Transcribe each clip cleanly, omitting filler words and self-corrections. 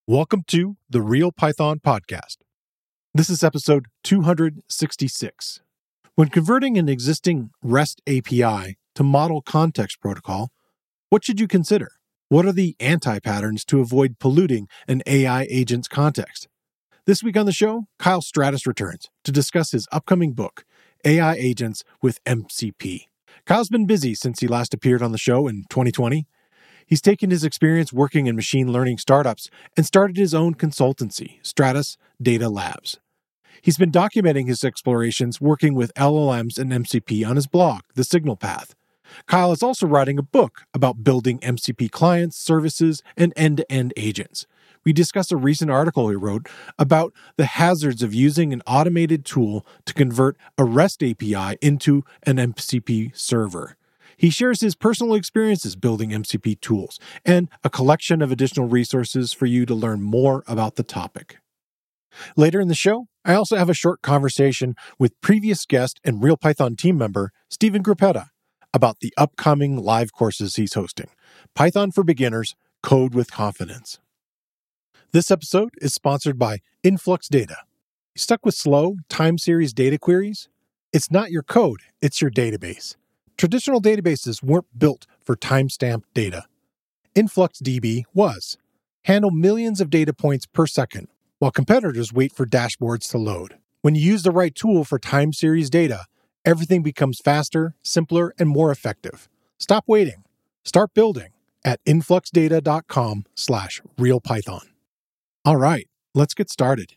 Welcome to the Real Python Podcast. This is episode 266. When converting an existing REST API to Model Context Protocol, what should you consider? What are the anti-patterns to avoid polluting an AI agent's context? This week on the show, Kyle Stratis returns to discuss his upcoming book, AI Agents with MCP. Kyle's been busy since he last appeared on the show in 2020. He's taken his experience working in machine learning startups and started his own consultancy, Stratis Data Labs. He's been documenting his explorations working with LLMs and MCP on his blog, The Signal Path. Kyle is also writing a book about building MCP clients, services, and end-to-end agents. We discuss a recent article he wrote about the hazards of using an automated tool to convert a REST API into an MCP server. He shares his personal experiences building MCP tools and a collection of additional resources for you to learn more about the topic. Later in the show, I also have a short conversation with previous guest and Real Python team member Stephen Gruppetta about the upcoming live courses he's hosting, Python for Beginners, Code with Confidence. This episode is sponsored by Influx Data. You stuck with slow, time series data queries? It's not your code, it's your database. Traditional databases weren't built for time-stamped data. InfluxDB was. Handle millions of data points per second, while competitors wait for dashboards to load. When you use the right tool for time series data, everything becomes faster, simpler, and more effective. Stop waiting. Start building at influxdata.com/realpython. All right, let's get started.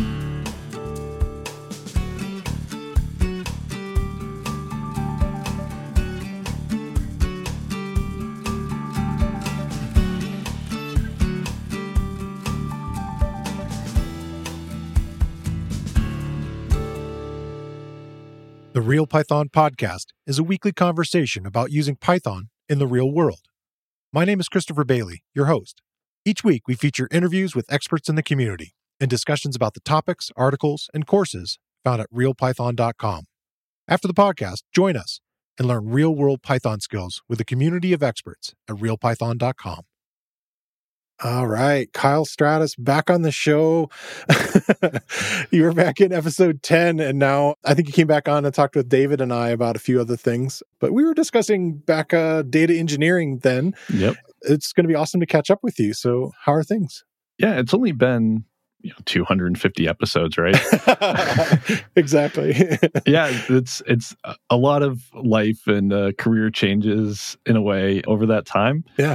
The Real Python Podcast is a weekly conversation about using Python in the real world. My name is Christopher Bailey, your host. Each week, we feature interviews with experts in the community and discussions about the topics, articles, and courses found at realpython.com. After the podcast, join us and learn real-world Python skills with a community of experts at realpython.com. All right, Kyle Stratis back on the show. You were back in episode 10, and now I think you came back on and talked with David and I about a few other things. But we were discussing back data engineering then. Yep. It's going to be awesome to catch up with you. So how are things? Yeah, it's only been 250 episodes, right? Exactly. Yeah, it's a lot of life and career changes in a way over that time. Yeah.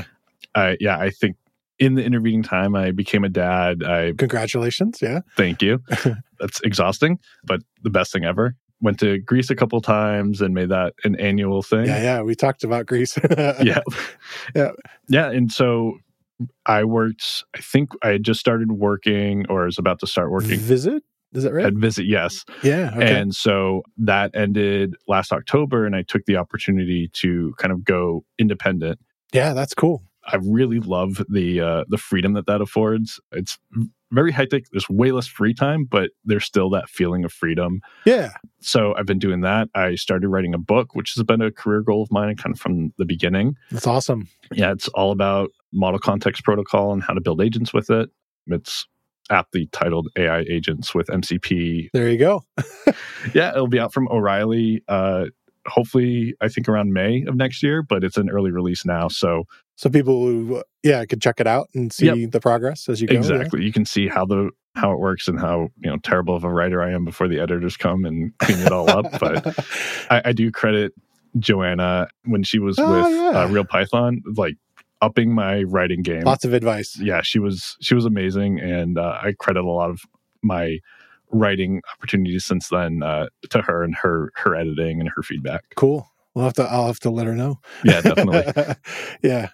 I think in the intervening time, I became a dad. Congratulations. Yeah. Thank you. That's exhausting, but the best thing ever. Went to Greece a couple times and made that an annual thing. Yeah. We talked about Greece. Yeah. Yeah. Yeah. And so I think I had just started working or was about to start working. Visit? Is that right? At Visit, yes. Yeah. Okay. And so that ended last October, and I took the opportunity to kind of go independent. Yeah, that's cool. I really love the freedom that affords. It's very hectic. There's way less free time, but there's still that feeling of freedom. Yeah. So I've been doing that. I started writing a book, which has been a career goal of mine kind of from the beginning. That's awesome. Yeah, it's all about Model Context Protocol and how to build agents with it. It's aptly titled AI Agents with MCP. There you go. Yeah, it'll be out from O'Reilly. Hopefully, I think around May of next year, but it's an early release now. So people who, could check it out and see the progress as you go. Exactly. Yeah. You can see how it works and how terrible of a writer I am before the editors come and clean it all up. But I do credit Joanna when she was with Real Python, like upping my writing game. Lots of advice. Yeah, she was amazing, and I credit a lot of my writing opportunities since then to her and her editing and her feedback. Cool. I'll have to let her know. Yeah, definitely. Yeah.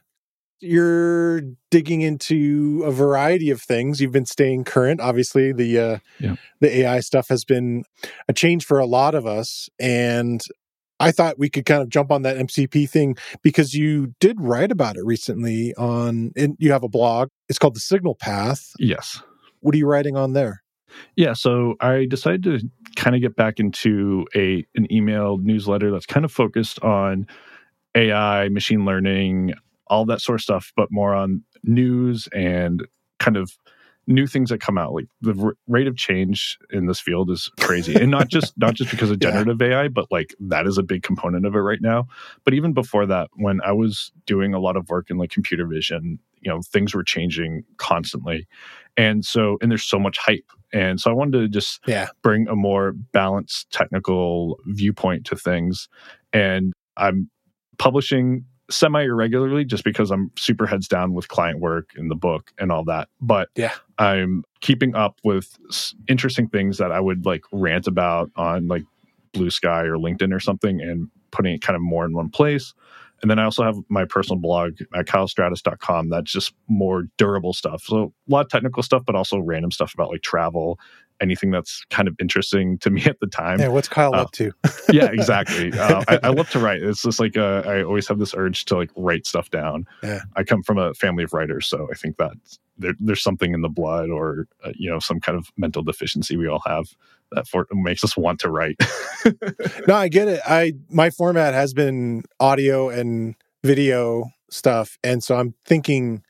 You're digging into a variety of things. You've been staying current. Obviously, the AI stuff has been a change for a lot of us. And I thought we could kind of jump on that MCP thing because you did write about it recently and you have a blog. It's called The Signal Path. Yes. What are you writing on there? Yeah, so I decided to kind of get back into an email newsletter that's kind of focused on AI, machine learning, all that sort of stuff, but more on news and kind of new things that come out. Like the rate of change in this field is crazy, and not just because of generative AI, but like that is a big component of it right now. But even before that, when I was doing a lot of work in like computer vision, things were changing constantly, and there's so much hype, and so I wanted to just bring a more balanced technical viewpoint to things, and I'm publishing semi-irregularly just because I'm super heads down with client work and the book and all that. But I'm keeping up with interesting things that I would like rant about on like Blue Sky or LinkedIn or something and putting it kind of more in one place. And then I also have my personal blog at kylestratus.com that's just more durable stuff. So a lot of technical stuff, but also random stuff about like travel, anything that's kind of interesting to me at the time. Yeah, what's Kyle up to? Yeah, exactly. I love to write. It's just like I always have this urge to like write stuff down. Yeah. I come from a family of writers, so I think that there's something in the blood or some kind of mental deficiency we all have that makes us want to write. No, I get it. My format has been audio and video stuff, and so I'm thinking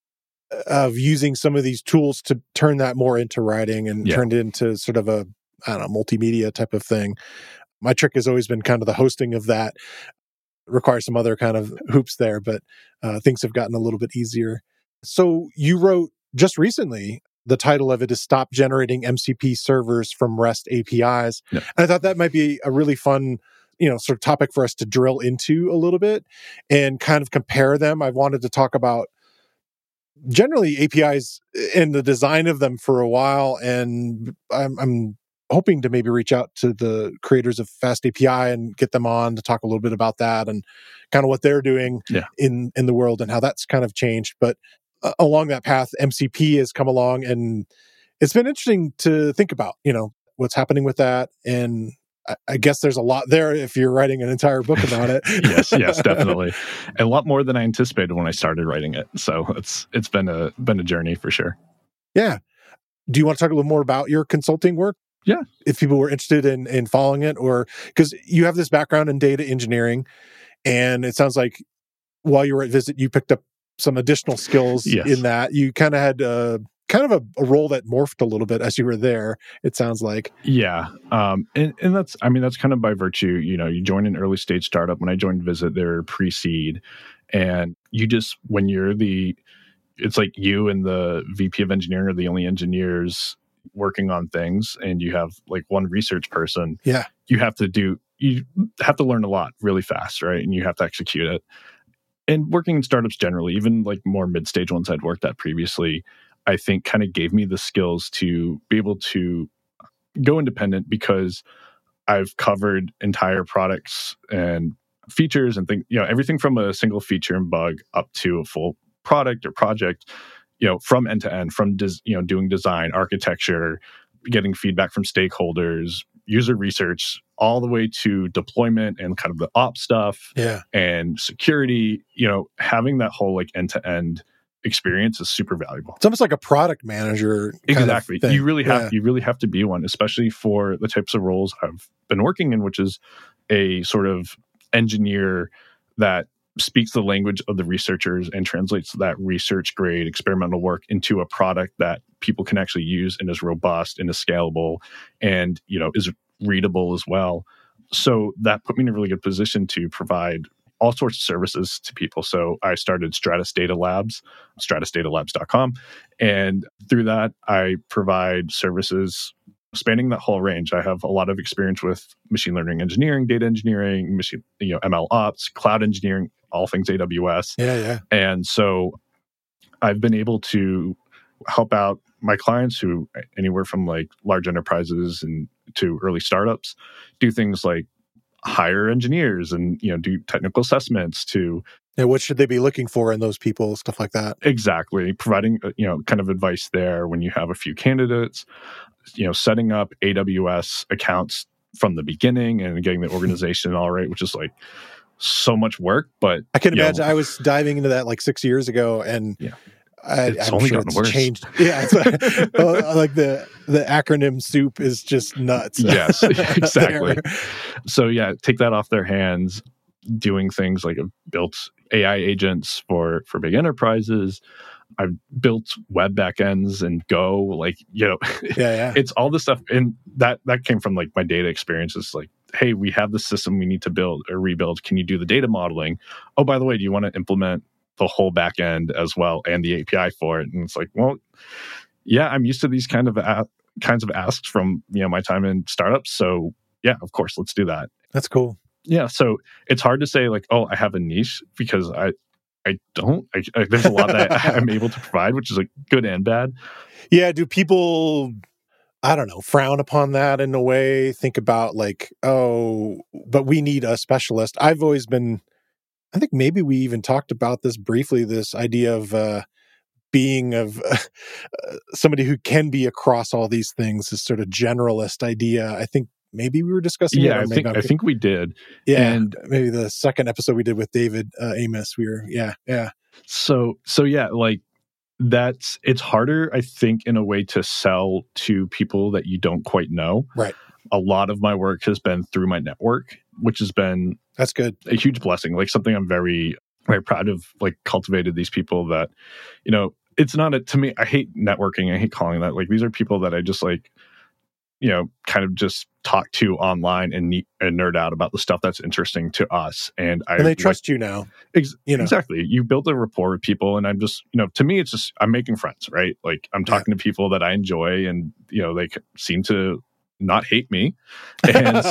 of using some of these tools to turn that more into writing and turn it into sort of a, I don't know, multimedia type of thing. My trick has always been kind of the hosting of that. It requires some other kind of hoops there, but things have gotten a little bit easier. So you wrote just recently, the title of it is Stop Generating MCP Servers from REST APIs. Yeah. And I thought that might be a really fun, sort of topic for us to drill into a little bit and kind of compare them. I've wanted to talk about generally APIs and the design of them for a while, and I'm hoping to maybe reach out to the creators of Fast API and get them on to talk a little bit about that and kind of what they're doing in the world and how that's kind of changed. But along that path, MCP has come along, and it's been interesting to think about, what's happening with that. And I guess there's a lot there if you're writing an entire book about it. Yes, definitely. And a lot more than I anticipated when I started writing it. So it's been a journey for sure. Yeah. Do you want to talk a little more about your consulting work? Yeah. If people were interested in following it, or because you have this background in data engineering, and it sounds like while you were at Visit, you picked up some additional skills in that. You kind of had a role that morphed a little bit as you were there, it sounds like. Yeah. And that's kind of by virtue, you join an early stage startup. When I joined Visit, they're pre-seed, and you just, when you're it's like you and the VP of engineering are the only engineers working on things, and you have like one research person. Yeah. You have to learn a lot really fast, right? And you have to execute it. And working in startups generally, even like more mid-stage ones I'd worked at previously, I think kind of gave me the skills to be able to go independent, because I've covered entire products and features and things, everything from a single feature and bug up to a full product or project, from end to end, from doing design, architecture, getting feedback from stakeholders, user research, all the way to deployment and kind of the ops stuff and security. Having that whole like end to end experience is super valuable. It's almost like a product manager. Exactly. Kind of you really have to be one, especially for the types of roles I've been working in, which is a sort of engineer that speaks the language of the researchers and translates that research grade experimental work into a product that people can actually use and is robust and is scalable and, is readable as well. So that put me in a really good position to provide all sorts of services to people. So I started Stratus Data Labs, stratusdatalabs.com. And through that, I provide services spanning that whole range. I have a lot of experience with machine learning engineering, data engineering, ML ops, cloud engineering, all things AWS. Yeah. And so I've been able to help out my clients, who anywhere from like large enterprises and to early startups, do things like hire engineers and do technical assessments to what should they be looking for in those people, stuff like that. Exactly. Providing kind of advice there when you have a few candidates, setting up AWS accounts from the beginning and getting the organization all right, which is like so much work. But I can imagine I was diving into that like 6 years ago, and it's I'm only sure gotten worse. Changed. Yeah, it's like the acronym soup is just nuts. Yes, exactly. So take that off their hands, doing things like built AI agents for big enterprises, I've built web backends and Go, like, it's all this stuff. And that came from like my data experiences. Like, hey, we have the system we need to build or rebuild. Can you do the data modeling? Oh, by the way, do you want to implement the whole backend as well and the API for it? And it's like, well, yeah, I'm used to these kinds of asks from my time in startups. So yeah, of course, let's do that. That's cool. Yeah, so it's hard to say like, oh, I have a niche, because I don't. There's a lot that I'm able to provide, which is like good and bad. Yeah, do people, I don't know, frown upon that in a way? Think about like, oh, but we need a specialist. I've always been, I think maybe we even talked about this briefly, this idea of being of somebody who can be across all these things, this sort of generalist idea. I think maybe we were discussing it. I think we did. Yeah, and maybe the second episode we did with David Amos, we were, yeah. So yeah, like it's harder, I think, in a way to sell to people that you don't quite know. Right. A lot of my work has been through my network, which has been that's good, a huge blessing. Like something I'm very, very proud of. Like cultivated these people that, it's not to me. I hate networking. I hate calling that. Like these are people that I just like, kind of just talk to online and nerd out about the stuff that's interesting to us. And they trust you now. Exactly. You build a rapport with people, and I'm just, to me, it's just, I'm making friends, right? Like I'm talking to people that I enjoy, and, they seem to not hate me. And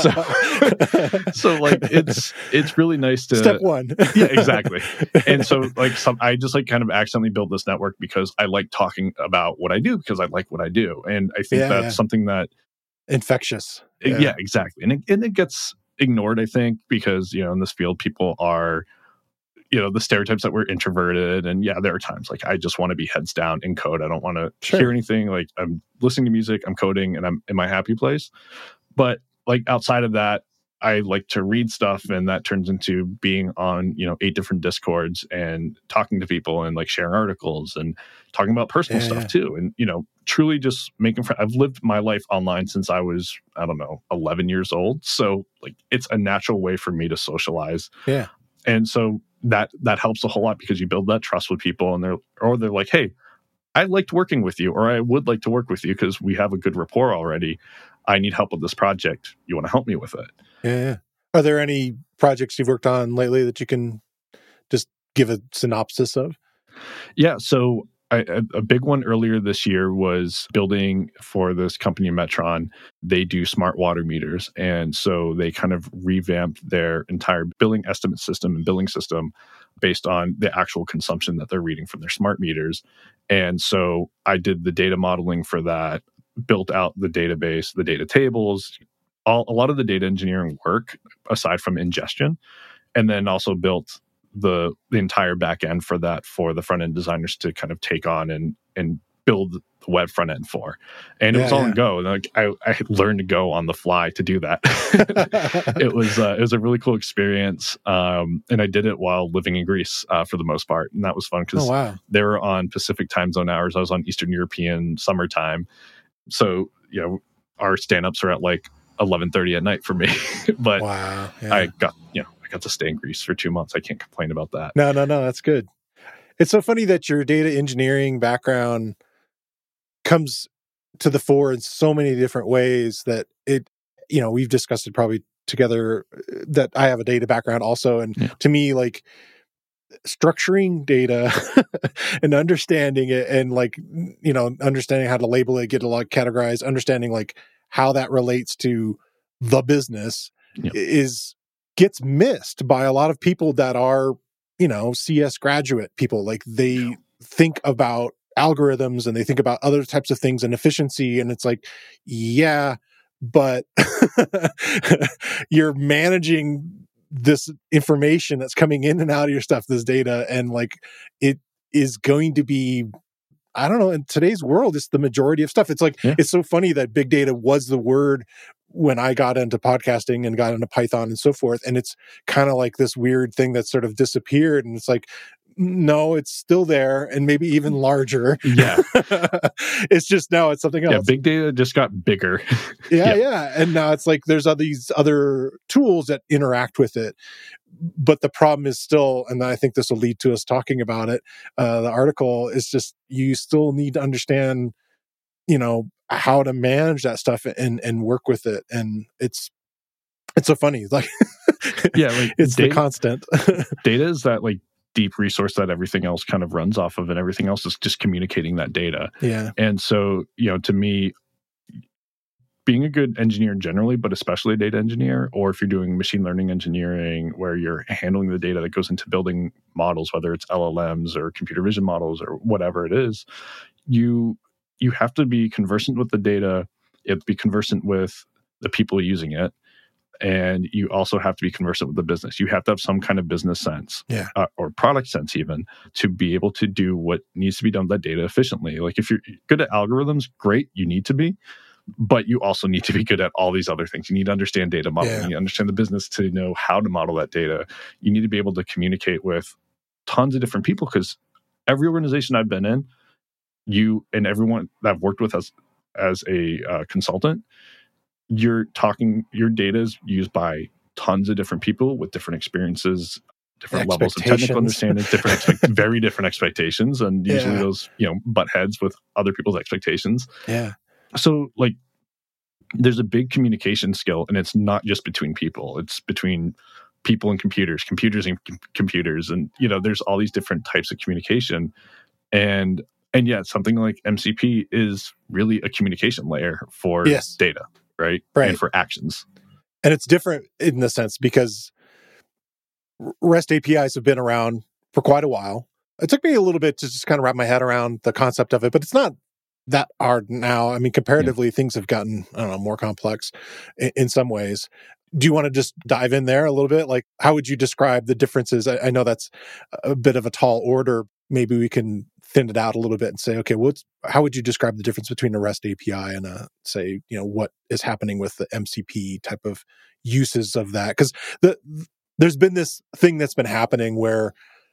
so like, it's really nice to step one. Yeah, exactly. And so like I just like kind of accidentally built this network because I like talking about what I do, because I like what I do. And I think that's something that infectious. Yeah, exactly. And it gets ignored, I think, because, in this field, people are, the stereotypes that we're introverted. And yeah, there are times like I just want to be heads down in code. I don't want to hear anything. Like I'm listening to music, I'm coding, and I'm in my happy place. But like outside of that, I like to read stuff, and that turns into being on, 8 different Discords and talking to people and like sharing articles and talking about personal stuff too. And, truly just making friends. I've lived my life online since I was, 11 years old. So like it's a natural way for me to socialize. Yeah. And so that helps a whole lot, because you build that trust with people, and they're like, hey, I liked working with you, or I would like to work with you because we have a good rapport already. I need help with this project. You want to help me with it? Yeah. Are there any projects you've worked on lately that you can just give a synopsis of? Yeah. So a big one earlier this year was building for this company, Metron. They do smart water meters. And so they kind of revamped their entire billing estimate system and billing system based on the actual consumption that they're reading from their smart meters. And so I did the data modeling for that, built out the database, the data tables, a lot of the data engineering work aside from ingestion, and then also built the entire back end for that for the front end designers to kind of take on and build the web front end for. And it was all in Go. Like I learned to go on the fly to do that. It was a really cool experience. And I did it while living in Greece for the most part. And that was fun because they were on Pacific time zone hours. I was on Eastern European summertime. So, our stand-ups are at like 11:30 at night for me. But I got to stay in Greece for 2 months. I can't complain about that. No, that's good. It's so funny that your data engineering background comes to the fore in so many different ways that we've discussed it probably together, that I have a data background also. And to me, like structuring data and understanding it and like, understanding how to label it, get it like categorized, understanding like how that relates to the business gets missed by a lot of people that are, CS graduate people. Like they think about algorithms and they think about other types of things and efficiency. And it's like, yeah, but you're managing this information that's coming in and out of your stuff, this data. And like, it is going to be, I don't know, in today's world, it's the majority of stuff. It's like, it's so funny that big data was the word when I got into podcasting and got into Python and so forth. And it's kind of like this weird thing that sort of disappeared. And it's like, no, it's still there and maybe even larger. Yeah. It's just now it's something else. Yeah, big data just got bigger. Yeah. And now it's like there's all these other tools that interact with it. But the problem is still, and I think this will lead to us talking about it, the article is just, you still need to understand, how to manage that stuff and work with it. And it's so funny. Like, it's the constant. Data is that like deep resource that everything else kind of runs off of, and everything else is just communicating that data. Yeah. And so, to me, being a good engineer generally, but especially a data engineer, or if you're doing machine learning engineering where you're handling the data that goes into building models, whether it's LLMs or computer vision models or whatever it is, you have to be conversant with the data. You have to be conversant with the people using it. And you also have to be conversant with the business. You have to have some kind of business sense, or product sense even, to be able to do what needs to be done with that data efficiently. Like if you're good at algorithms, great, you need to be. But you also need to be good at all these other things. You need to understand data modeling. You need to understand the business to know how to model that data. You need to be able to communicate with tons of different people, because every organization I've been in, you and everyone that I've worked with as a consultant, your data is used by tons of different people with different experiences, different levels of technical understanding, very different expectations, and usually those butt heads with other people's expectations. Yeah. So like, there's a big communication skill, and it's not just between people; it's between people and computers, and computers, and there's all these different types of communication, and yeah, something like MCP is really a communication layer for data, right? And for actions. And it's different in the sense because REST APIs have been around for quite a while. It took me a little bit to just kind of wrap my head around the concept of it, but it's not that hard now. I mean, comparatively, things have gotten, more complex in some ways. Do you want to just dive in there a little bit? Like, how would you describe the differences? I know that's a bit of a tall order. Maybe we can thin it out a little bit and say, okay, how would you describe the difference between a REST API and what is happening with the MCP type of uses of that? Because there's been this thing that's been happening where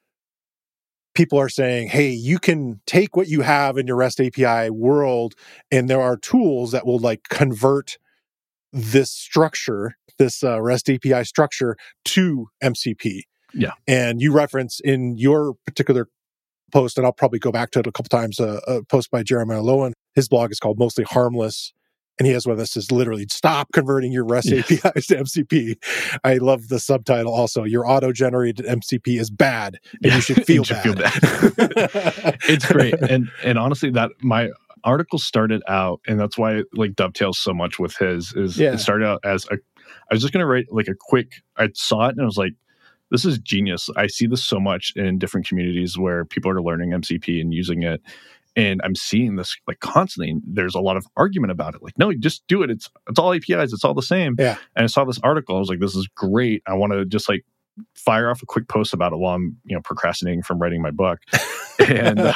people are saying, hey, you can take what you have in your REST API world, and there are tools that will like convert this structure, this REST API structure, to MCP. Yeah. And you reference in your particular post, and I'll probably go back to it a couple times, a post by Jeremiah Lowen. His blog is called Mostly Harmless. And he has one of this is literally stop converting your REST APIs to MCP. I love the subtitle also. Your auto-generated MCP is bad, and you should feel bad. It's great. And honestly, that my article started out, and that's why it like dovetails so much with his, it started out as I was just going to write like a quick, I saw it and I was like, this is genius. I see this so much in different communities where people are learning MCP and using it. And I'm seeing this like constantly. There's a lot of argument about it. Like, no, you just do it. It's all APIs. It's all the same. Yeah. And I saw this article. I was like, this is great. I want to just like fire off a quick post about it while I'm, procrastinating from writing my book. And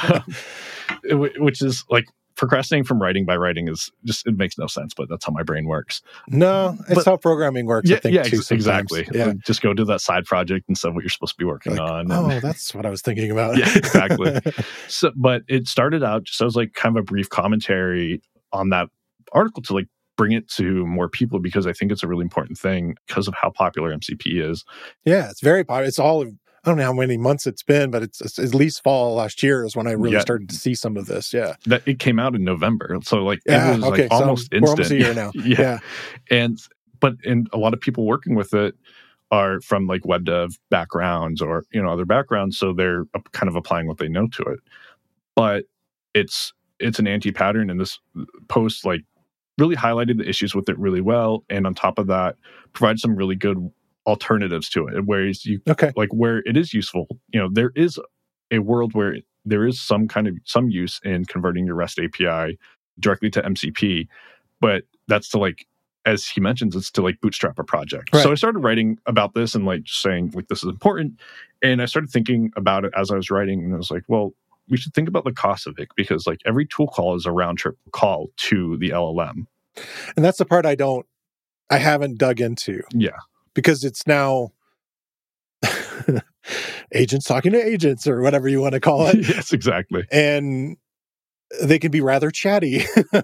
which is like procrastinating from writing by writing is just, it makes no sense, but that's how my brain works. No, it's how programming works. Yeah, I think, too, exactly. Yeah. Just go do that side project instead of what you're supposed to be working on. Oh, that's what I was thinking about. Yeah, exactly. So, but it started out just as like kind of a brief commentary on that article to like bring it to more people, because I think it's a really important thing because of how popular MCP is. Yeah, it's very popular. It's all, I don't know how many months it's been, but it's at least fall last year is when I really started to see some of this. Yeah. That it came out in November. So like it was like almost instant. We're almost a year now. Yeah. And a lot of people working with it are from like web dev backgrounds or, other backgrounds. So they're kind of applying what they know to it. But it's an anti-pattern, and this post like really highlighted the issues with it really well. And on top of that, provided some really good alternatives to it, whereas like where it is useful, there is a world where there is some use in converting your REST API directly to MCP, but that's to like, as he mentions, it's to like bootstrap a project. Right. So I started writing about this and like saying like this is important, and I started thinking about it as I was writing, and I was like, well, we should think about the cost of it, because like every tool call is a round trip call to the LLM, and that's the part I haven't dug into. Yeah. Because it's now, agents talking to agents or whatever you want to call it. Yes, exactly. And they can be rather chatty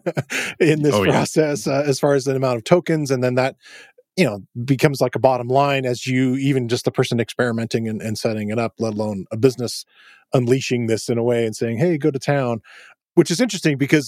in this process as far as the amount of tokens. And then that, becomes like a bottom line as you, even just the person experimenting and setting it up, let alone a business unleashing this in a way and saying, hey, go to town, which is interesting because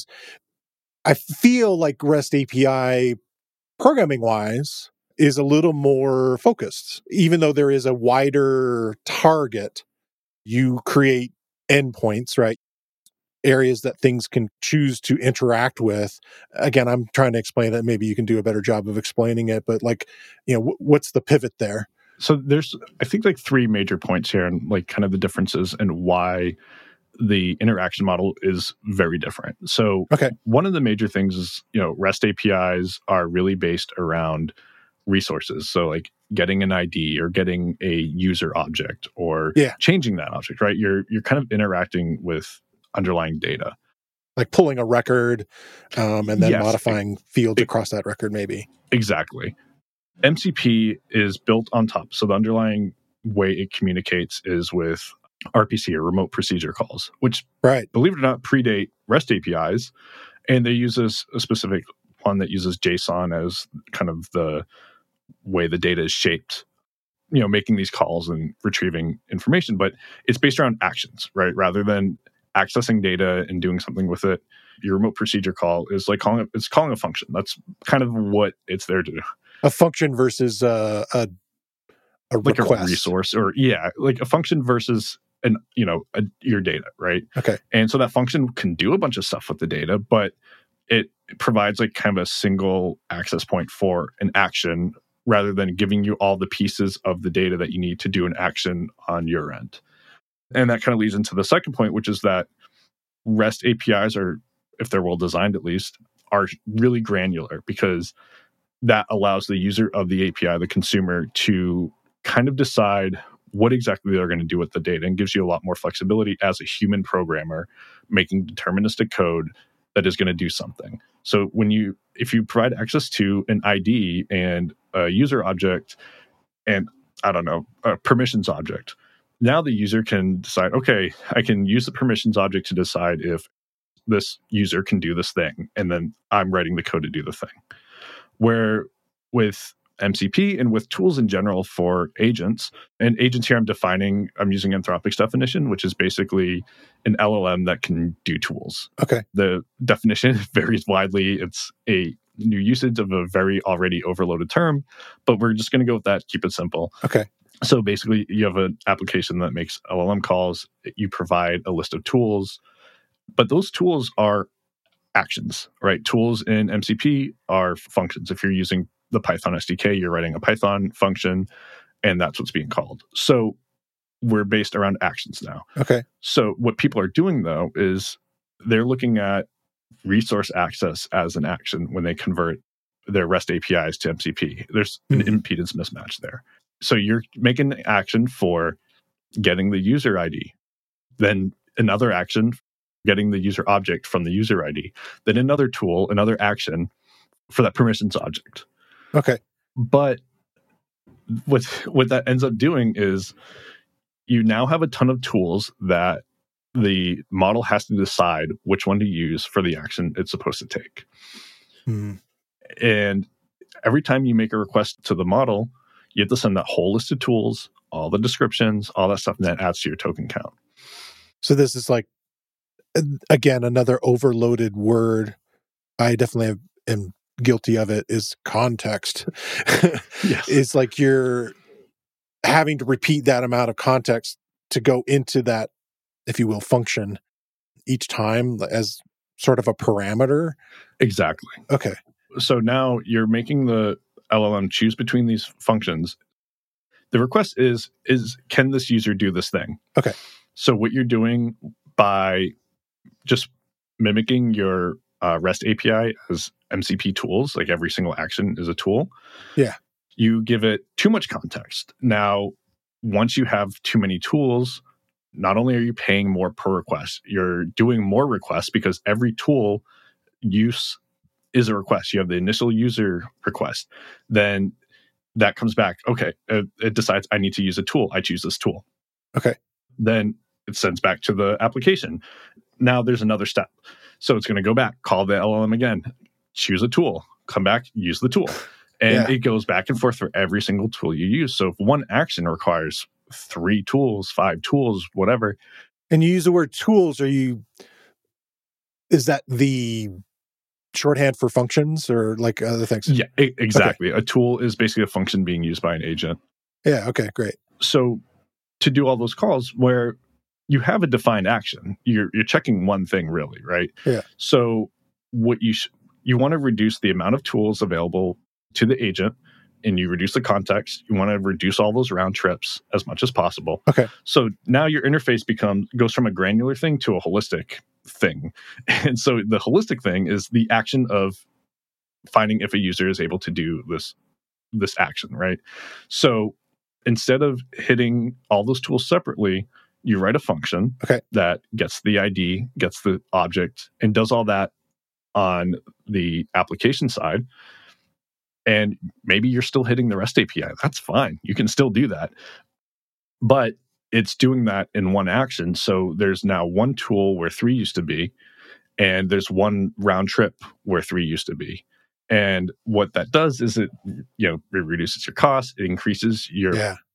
I feel like REST API programming wise is a little more focused, even though there is a wider target. You create endpoints, right? Areas that things can choose to interact with. Again, I'm trying to explain it. Maybe you can do a better job of explaining it, but what's the pivot there? So there's, I think, like three major points here and like kind of the differences and why the interaction model is very different. So one of the major things is, REST APIs are really based around resources. So like getting an ID or getting a user object or changing that object, right? You're kind of interacting with underlying data. Like pulling a record and then modifying fields across that record, maybe. Exactly. MCP is built on top. So the underlying way it communicates is with RPC or remote procedure calls, which, believe it or not, predate REST APIs. And they use a specific one that uses JSON as kind of the way the data is shaped, making these calls and retrieving information. But it's based around actions, right? Rather than accessing data and doing something with it. Your remote procedure call is like calling a function. That's kind of what it's there to do. A function versus a like request. A resource, or like a function versus your data, right? Okay. And so that function can do a bunch of stuff with the data, but it provides like kind of a single access point for an action rather than giving you all the pieces of the data that you need to do an action on your end. And that kind of leads into the second point, which is that REST APIs are, if they're well designed at least, are really granular because that allows the user of the API, the consumer, to kind of decide what exactly they're going to do with the data and gives you a lot more flexibility as a human programmer making deterministic code that is going to do something. So if you provide access to an ID and a user object and, a permissions object, now the user can decide, okay, I can use the permissions object to decide if this user can do this thing, and then I'm writing the code to do the thing. Where with MCP and with tools in general for agents, and agents here I'm using Anthropic's definition, which is basically an LLM that can do tools. Okay. The definition varies widely. It's a new usage of a very already overloaded term, but we're just going to go with that, keep it simple. Okay. So basically, you have an application that makes LLM calls. You provide a list of tools, but those tools are actions, right? Tools in MCP are functions. If you're using the Python SDK, you're writing a Python function, and that's what's being called. So we're based around actions now. Okay. So what people are doing, though, is they're looking at resource access as an action when they convert their REST APIs to MCP. There's an impedance mismatch there. So you're making an action for getting the user ID, then another action getting the user object from the user ID, then another tool, another action for that permissions object. Okay. But what that ends up doing is you now have a ton of tools that the model has to decide which one to use for the action it's supposed to take. And every time you make a request to the model, you have to send that whole list of tools, all the descriptions, all that stuff, and that adds to your token count. So this is like, again, another overloaded word. I definitely am guilty of it, is context. Yes. It's like you're having to repeat that amount of context to go into that, if you will, function each time as sort of a parameter. Exactly. Okay. So now you're making the LLM choose between these functions. The request is can this user do this thing? Okay. So what you're doing by just mimicking your REST API as MCP tools, like every single action is a tool. Yeah. You give it too much context. Now, once you have too many tools, not only are you paying more per request, you're doing more requests because every tool use is a request. You have the initial user request. Then that comes back. Okay, it decides I need to use a tool. I choose this tool. Okay. Then it sends back to the application. Now there's another step. So it's going to go back, call the LLM again, choose a tool, come back, use the tool. And it goes back and forth for every single tool you use. So if one action requires 3 tools, 5 tools, whatever. And you use the word tools, is that the shorthand for functions or like other things? Yeah, exactly. Okay. A tool is basically a function being used by an agent. Yeah, okay, great. So to do all those calls where you have a defined action, you're checking one thing really, right? Yeah. So what you want to reduce the amount of tools available to the agent, and you reduce the context. You want to reduce all those round trips as much as possible. Okay. So now your interface goes from a granular thing to a holistic thing. And so the holistic thing is the action of finding if a user is able to do this action, right? So instead of hitting all those tools separately, you write a function that gets the ID, gets the object, and does all that on the application side. And maybe you're still hitting the REST API. That's fine. You can still do that. But it's doing that in one action. So there's now one tool where 3 used to be, and there's one round trip where 3 used to be. And what that does is it reduces your cost, it increases your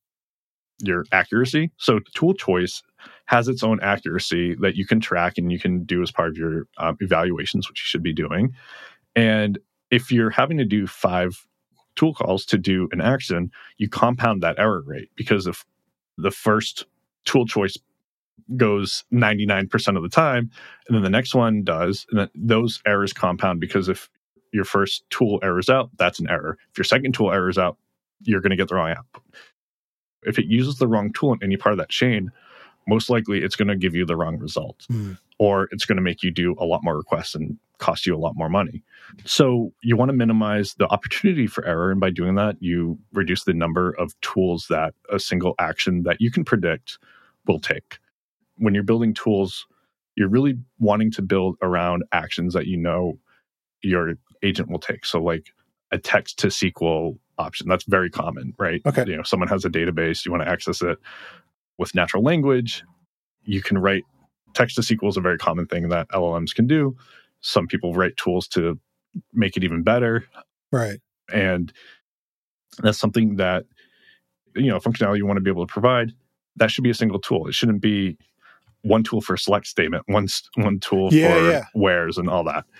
accuracy. So tool choice has its own accuracy that you can track and you can do as part of your evaluations, which you should be doing. And if you're having to do 5 tool calls to do an action, you compound that error rate, because if the first tool choice goes 99% of the time, and then the next one does, and then those errors compound, because if your first tool errors out, that's an error. If your second tool errors out, you're going to get the wrong output. If it uses the wrong tool in any part of that chain, most likely it's going to give you the wrong result, or it's going to make you do a lot more requests and cost you a lot more money. So you want to minimize the opportunity for error. And by doing that, you reduce the number of tools that a single action that you can predict will take. When you're building tools, you're really wanting to build around actions that you know your agent will take. So like a text to SQL option, that's very common, right? Okay. Someone has a database, you want to access it with natural language. You can write text to SQL is a very common thing that LLMs can do. Some people write tools to make it even better. Right. And that's something that, functionality you want to be able to provide. That should be a single tool. It shouldn't be one tool for select statement, one tool for wheres and all that.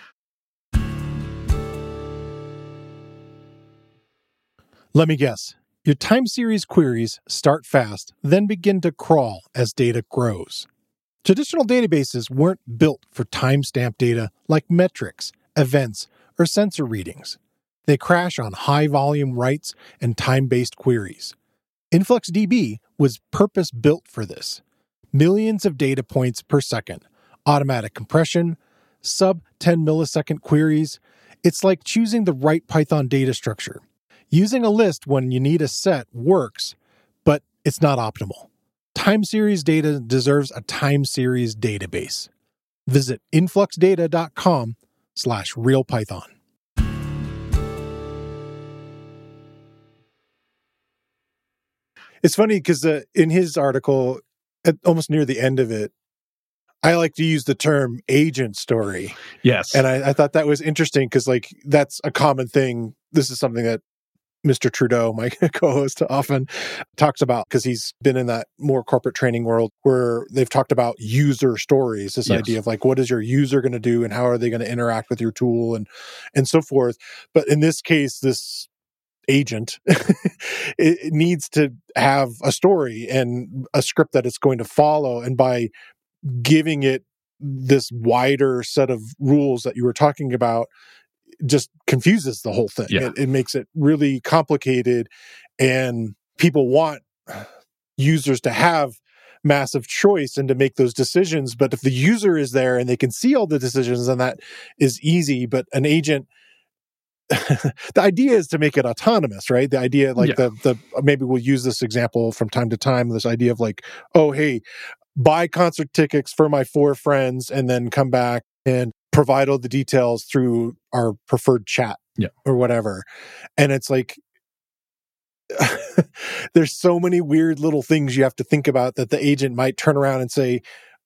Let me guess. Your time series queries start fast, then begin to crawl as data grows. Traditional databases weren't built for timestamp data like metrics, events, or sensor readings. They crash on high-volume writes and time-based queries. InfluxDB was purpose-built for this. Millions of data points per second, automatic compression, sub-10 millisecond queries. It's like choosing the right Python data structure. Using a list when you need a set works, but it's not optimal. Time series data deserves a time series database. Visit influxdata.com/realpython. It's funny because in his article, almost near the end of it, I like to use the term agent story. Yes. And I thought that was interesting because that's a common thing. This is something that Mr. Trudeau, my co-host, often talks about because he's been in that more corporate training world where they've talked about user stories, this idea of what is your user going to do and how are they going to interact with your tool and so forth. But in this case, this agent, it needs to have a story and a script that it's going to follow. And by giving it this wider set of rules that you were talking about, just confuses the whole thing. Yeah. It makes it really complicated, and people want users to have massive choice and to make those decisions. But if the user is there and they can see all the decisions, then that is easy. But an agent, the idea is to make it autonomous, right? The idea, the maybe we'll use this example from time to time, this idea of oh, hey, buy concert tickets for my 4 friends and then come back and provide all the details through our preferred chat or whatever. And it's there's so many weird little things you have to think about that the agent might turn around and say,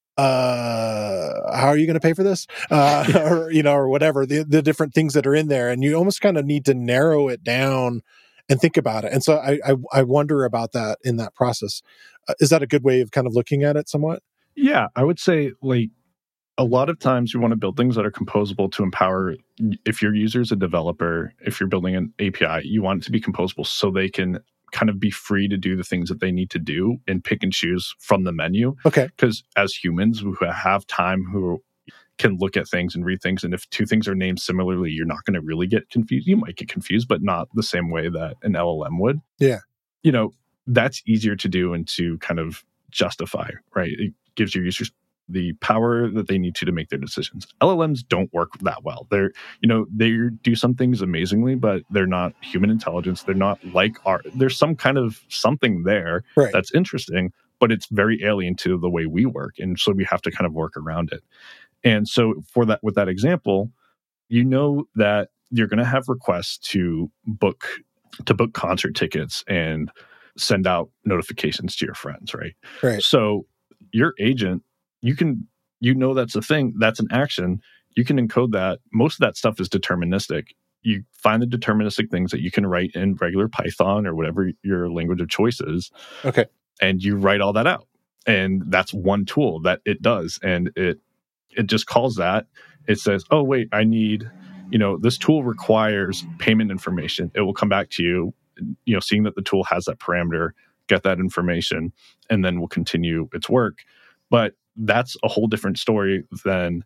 how are you going to pay for this? Or, or whatever, the different things that are in there. And you almost kind of need to narrow it down and think about it. And so I wonder about that in that process. Is that a good way of kind of looking at it somewhat? Yeah, I would say like a lot of times you want to build things that are composable to empower. If your user is a developer, if you're building an API, you want it to be composable so they can kind of be free to do the things that they need to do and pick and choose from the menu. Okay. Because as humans who have time, who can look at things and read things, and if two things are named similarly, you're not going to really get confused. You might get confused, but not the same way that an LLM would. Yeah. That's easier to do and to kind of justify, right? It gives your users the power that they need to make their decisions. LLMs don't work that well. They do some things amazingly, but they're not human intelligence. They're not like there's some kind of something there that's interesting, but it's very alien to the way we work. And so we have to kind of work around it. And so with that example, that you're going to have requests to book concert tickets and send out notifications to your friends, right? Right. So your agent, that's a thing, that's an action. You can encode that. Most of that stuff is deterministic. You find the deterministic things that you can write in regular Python or whatever your language of choice is. Okay. And you write all that out. And that's one tool that it does. And it just calls that. It says, oh, wait, I need, this tool requires payment information. It will come back to you, seeing that the tool has that parameter, get that information, and then will continue its work. But that's a whole different story than,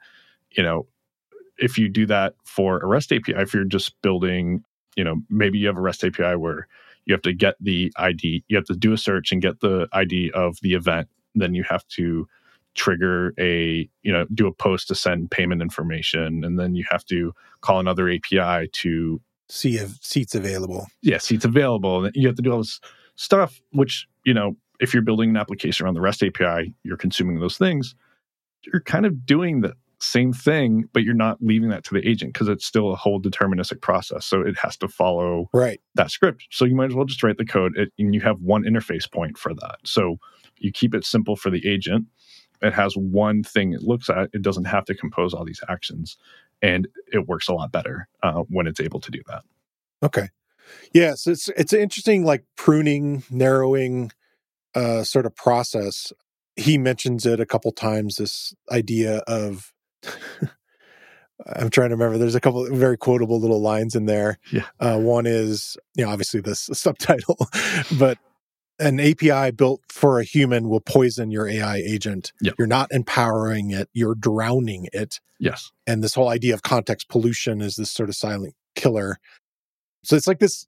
if you do that for a REST API, if you're just building, maybe you have a REST API where you have to get the ID, you have to do a search and get the ID of the event. Then you have to trigger do a post to send payment information. And then you have to call another API to see if seats available. Yeah, seats available. And you have to do all this stuff, which, if you're building an application around the REST API, you're consuming those things. You're kind of doing the same thing, but you're not leaving that to the agent because it's still a whole deterministic process. So it has to follow that script. So you might as well just write the code and you have one interface point for that. So you keep it simple for the agent. It has one thing it looks at. It doesn't have to compose all these actions. And it works a lot better when it's able to do that. Okay. Yeah, so it's an interesting, like, pruning, narrowing sort of process. He mentions it a couple times, this idea of I'm trying to remember. There's a couple of very quotable little lines in there. Yeah. One is, obviously this subtitle, but an API built for a human will poison your AI agent. Yep. You're not empowering it, you're drowning it. Yes. And this whole idea of context pollution is this sort of silent killer. So it's like this,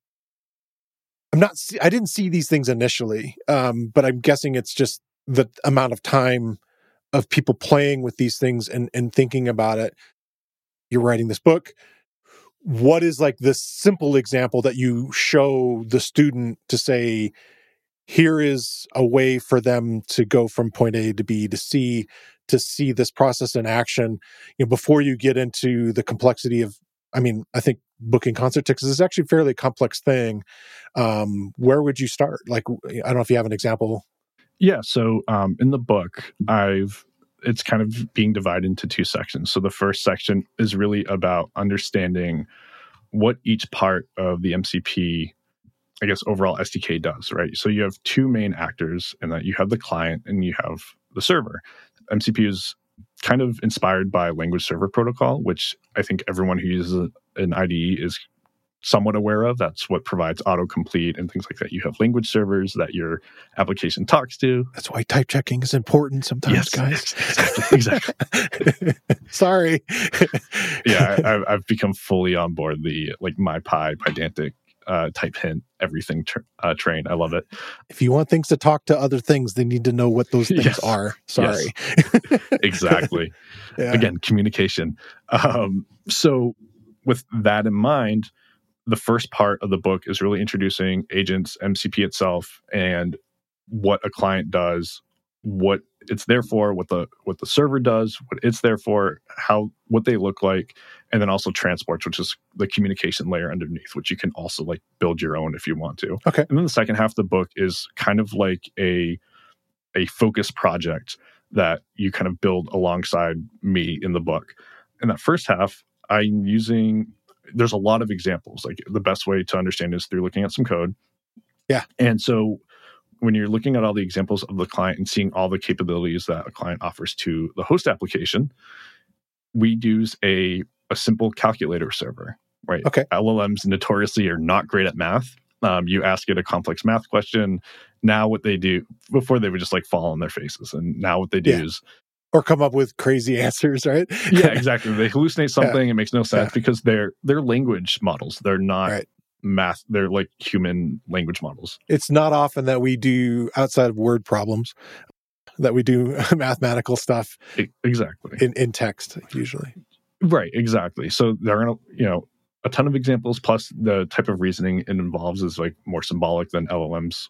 I didn't see these things initially, but I'm guessing it's just the amount of time of people playing with these things and thinking about it. You're writing this book. What is like this simple example that you show the student to say, here is a way for them to go from point A to B to C, to see this process in action, before you get into the complexity of, I think booking concert tickets is actually a fairly complex thing. Where would you start? Like, I don't know if you have an example. Yeah. So in the book, it's kind of being divided into two sections. So the first section is really about understanding what each part of the MCP, I guess, overall SDK does, right? So you have two main actors in that. You have the client and you have the server. MCP is kind of inspired by language server protocol, which I think everyone who uses an IDE is somewhat aware of. That's what provides autocomplete and things like that. You have language servers that your application talks to. That's why type checking is important sometimes, guys. Exactly. Sorry. Yeah, I've become fully on board the MyPy, Pydantic, type hint, everything train. I love it. If you want things to talk to other things, they need to know what those things are. Sorry. Yes. Exactly. Yeah. Again, communication. So with that in mind, the first part of the book is really introducing agents, MCP itself, and what a client does, what it's there for, what the server does, what it's there for, what they look like, and then also transports, which is the communication layer underneath, which you can also like build your own if you want to. Okay. And then the second half of the book is kind of like a focus project that you kind of build alongside me in the book. In that first half, there's a lot of examples. Like the best way to understand is through looking at some code. Yeah. And so when you're looking at all the examples of the client and seeing all the capabilities that a client offers to the host application, we use a simple calculator server, right? Okay. LLMs notoriously are not great at math. You ask it a complex math question. Now what they do, before they would just like fall on their faces. And now what they do is... Or come up with crazy answers, right? Yeah, exactly. They hallucinate something. It makes no sense because they're language models. They're not math. They're like human language models. It's not often that we do, outside of word problems, that we do mathematical stuff exactly in text usually. Right, exactly. So there are a ton of examples, plus the type of reasoning it involves is like more symbolic than LLMs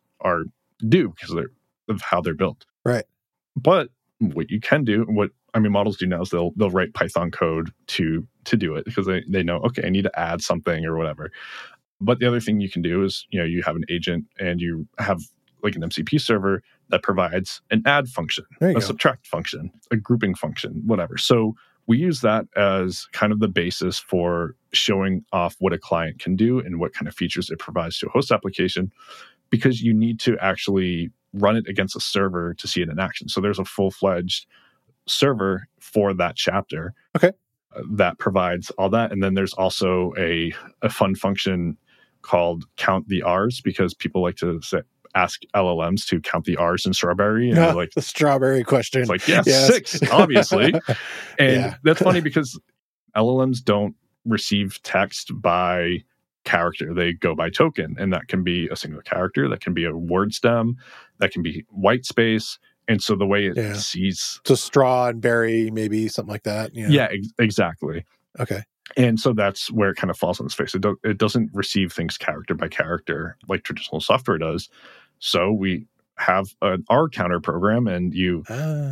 do because of how they're built. Right. But what you can do, what models do now is they'll write Python code to do it because they know, okay, I need to add something or whatever. But the other thing you can do is, you have an agent and you have like an MCP server that provides an add function, a subtract function, a grouping function, whatever. So we use that as kind of the basis for showing off what a client can do and what kind of features it provides to a host application, because you need to actually run it against a server to see it in action. So there's a full-fledged server for that chapter that provides all that. And then there's also a fun function called count the R's, because people like to ask LLMs to count the R's in strawberry. And the strawberry question. It's like, yes. 6, obviously. And that's funny because LLMs don't receive text by character. They go by token. And that can be a single character. That can be a word stem. That can be white space. And so the way it sees... So straw and berry, maybe something like that. Yeah, exactly. Okay. And so that's where it kind of falls on its face. It doesn't receive things character by character like traditional software does. So we have an R counter program, and you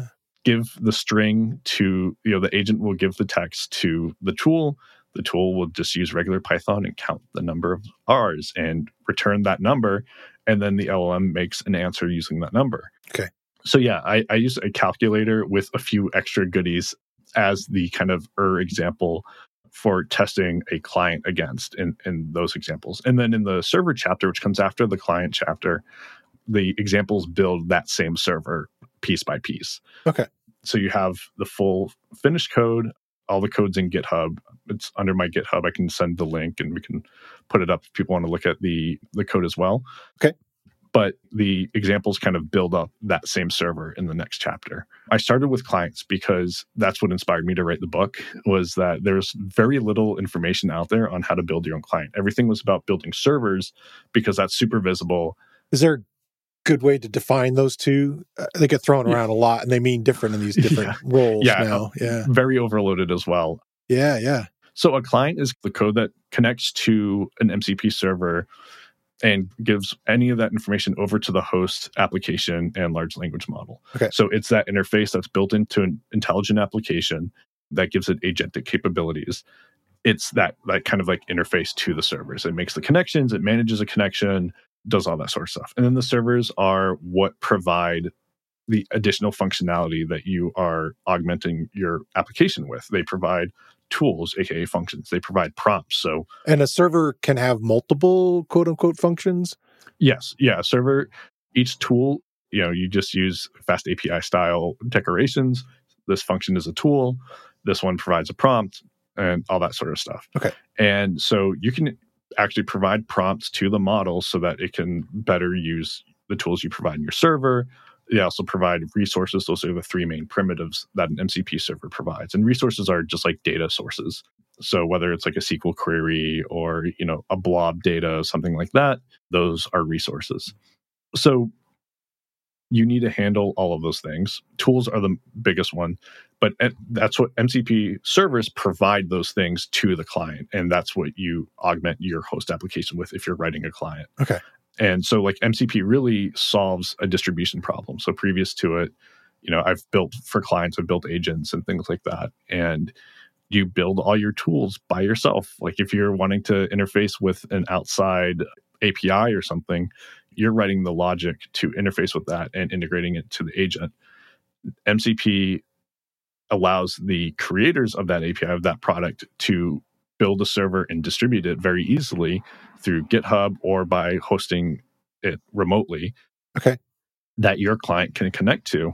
give the string to, the agent will give the text to the tool. The tool will just use regular Python and count the number of R's and return that number. And then the LLM makes an answer using that number. Okay. So I use a calculator with a few extra goodies as the kind of example for testing a client against in those examples. And then in the server chapter, which comes after the client chapter, the examples build that same server piece by piece. Okay. So you have the full finished code. All the code's in GitHub. It's under my GitHub. I can send the link and we can put it up if people want to look at the code as well. Okay. But the examples kind of build up that same server in the next chapter. I started with clients because that's what inspired me to write the book, was that there's very little information out there on how to build your own client. Everything was about building servers because that's super visible. Is there a good way to define those two? They get thrown around a lot and they mean different in these different roles now. Yeah. Very overloaded as well. Yeah. So a client is the code that connects to an MCP server and gives any of that information over to the host application and large language model. Okay. So it's that interface that's built into an intelligent application that gives it agentic capabilities. It's that kind of like interface to the servers. It makes the connections, it manages a connection, does all that sort of stuff. And then the servers are what provide the additional functionality that you are augmenting your application with. They provide tools, aka functions. They provide prompts. And a server can have multiple quote unquote functions? Yes. Yeah. Server, each tool, you just use fast API style decorations. This function is a tool. This one provides a prompt and all that sort of stuff. Okay. And so you can actually provide prompts to the model so that it can better use the tools you provide in your server. They also provide resources. Those are the 3 main primitives that an MCP server provides. And resources are just like data sources. So whether it's like a SQL query or, a blob data, something like that, those are resources. So you need to handle all of those things. Tools are the biggest one, but that's what MCP servers provide, those things to the client. And that's what you augment your host application with if you're writing a client. Okay. And so like MCP really solves a distribution problem. So previous to it, I've built for clients, I've built agents and things like that. And you build all your tools by yourself. Like if you're wanting to interface with an outside API or something, you're writing the logic to interface with that and integrating it to the agent. MCP allows the creators of that API, of that product, to build a server and distribute it very easily through GitHub or by hosting it remotely. Okay. That your client can connect to.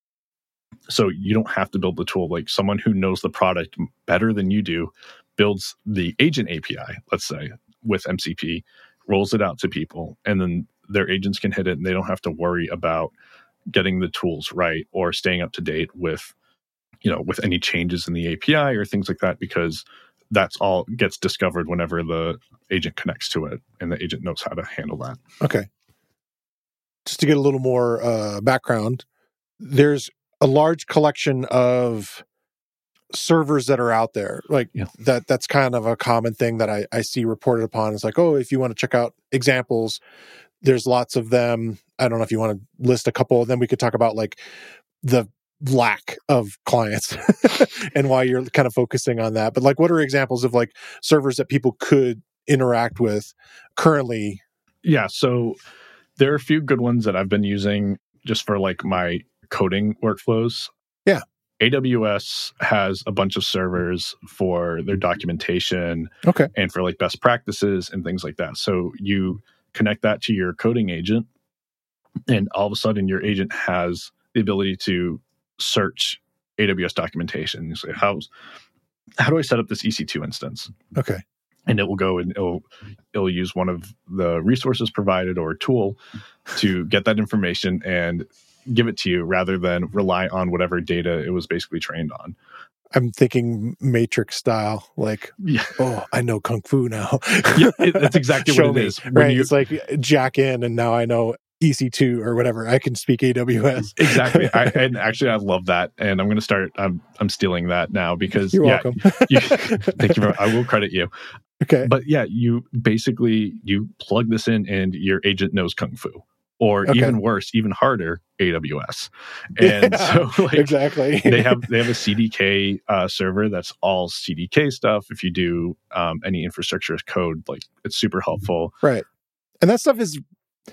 So you don't have to build the tool. Like someone who knows the product better than you do builds the agent API, let's say, with MCP, rolls it out to people, and then their agents can hit it and they don't have to worry about getting the tools right or staying up to date with, with any changes in the API or things like that, because that's all gets discovered whenever the agent connects to it and the agent knows how to handle that. Okay. Just to get a little more background, there's a large collection of servers that are out there. Like that's kind of a common thing that I see reported upon. It's like, oh, if you want to check out examples, there's lots of them. I don't know if you want to list a couple, then we could talk about like the lack of clients and why you're kind of focusing on that. But like, what are examples of like servers that people could interact with currently? Yeah. So there are a few good ones that I've been using just for like my coding workflows. Yeah. AWS has a bunch of servers for their documentation and for like best practices and things like that. So you connect that to your coding agent, and all of a sudden your agent has the ability to search AWS documentation. You say, how do I set up this EC2 instance? Okay. And it will go and it'll use one of the resources provided or a tool to get that information and give it to you, rather than rely on whatever data it was basically trained on. I'm thinking Matrix style, like, oh, I know Kung Fu now. That's exactly what it is. Right? It's like jack in, and now I know EC2 or whatever. I can speak AWS. Exactly. And actually, I love that, and I'm going to start. I'm stealing that now because you're welcome. Thank you. I will credit you. Okay. But yeah, you plug this in, and your agent knows Kung Fu. Or even worse, even harder, AWS. And so exactly. they have a CDK server that's all CDK stuff. If you do any infrastructure as code, like it's super helpful. Right. And that stuff is,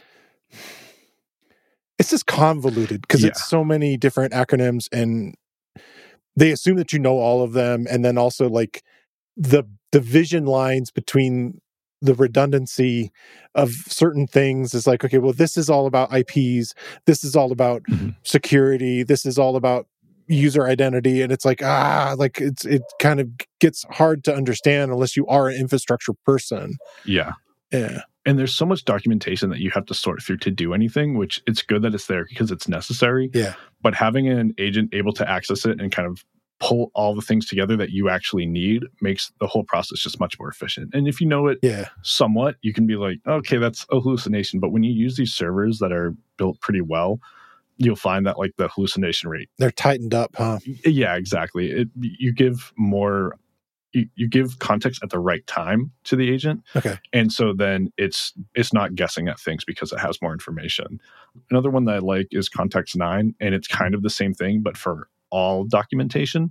it's just convoluted because it's so many different acronyms, and they assume that you know all of them. And then also like the division lines between the redundancy of certain things is like, okay, well, this is all about IPs. This is all about security. This is all about user identity. And it's like, it kind of gets hard to understand unless you are an infrastructure person. Yeah. Yeah. And there's so much documentation that you have to sort through to do anything, which it's good that it's there because it's necessary. Yeah. But having an agent able to access it and kind of pull all the things together that you actually need makes the whole process just much more efficient. And if you know it somewhat, you can be like, okay, that's a hallucination. But when you use these servers that are built pretty well, you'll find that like the hallucination rate, they're tightened up, huh? Yeah, exactly. You give more, you give context at the right time to the agent. Okay. And so then it's not guessing at things because it has more information. Another one that I like is Context 9, and it's kind of the same thing, but for all documentation.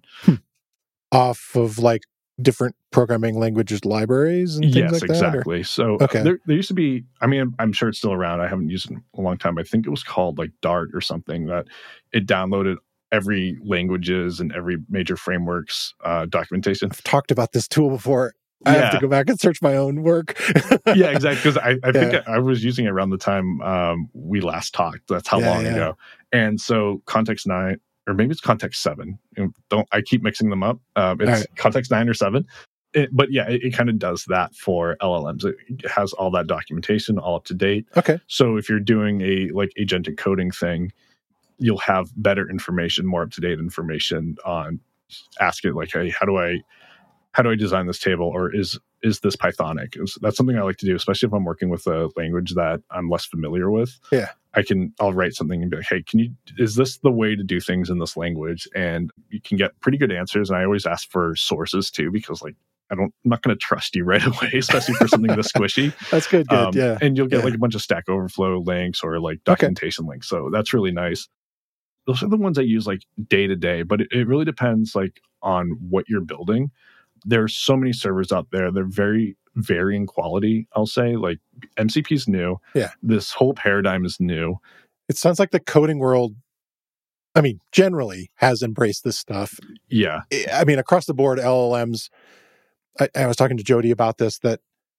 Off of like different programming languages, libraries and things like that? Yes, exactly. So there used to be, I mean, I'm sure it's still around. I haven't used it in a long time. I think it was called like Dart or something, that it downloaded every languages and every major framework's documentation. I've talked about this tool before. I have to go back and search my own work. Yeah, exactly. Because I think I was using it around the time we last talked. That's how long ago. And so Context 9, or maybe it's Context 7. I keep mixing them up. It's Context 9 or 7. But yeah, it kind of does that for LLMs. It has all that documentation all up to date. Okay. So if you're doing a like agentic coding thing, you'll have better information, more up to date information on. Ask it like, hey, how do I design this table, or is this Pythonic? That's something I like to do, especially if I'm working with a language that I'm less familiar with. Yeah. I'll write something and be like, hey, is this the way to do things in this language? And you can get pretty good answers. And I always ask for sources too, because like, I'm not going to trust you right away, especially for something this squishy. That's good. Yeah. And you'll get like a bunch of Stack Overflow links or like documentation links. So that's really nice. those are the ones I use like day to day, but it really depends like on what you're building. There's so many servers out there. They're very varying quality, I'll say. Like MCP is new. Yeah. This whole paradigm is new. It sounds like the coding world, I mean, generally has embraced this stuff. Yeah. I mean, across the board, LLMs, I was talking to Jody about this, that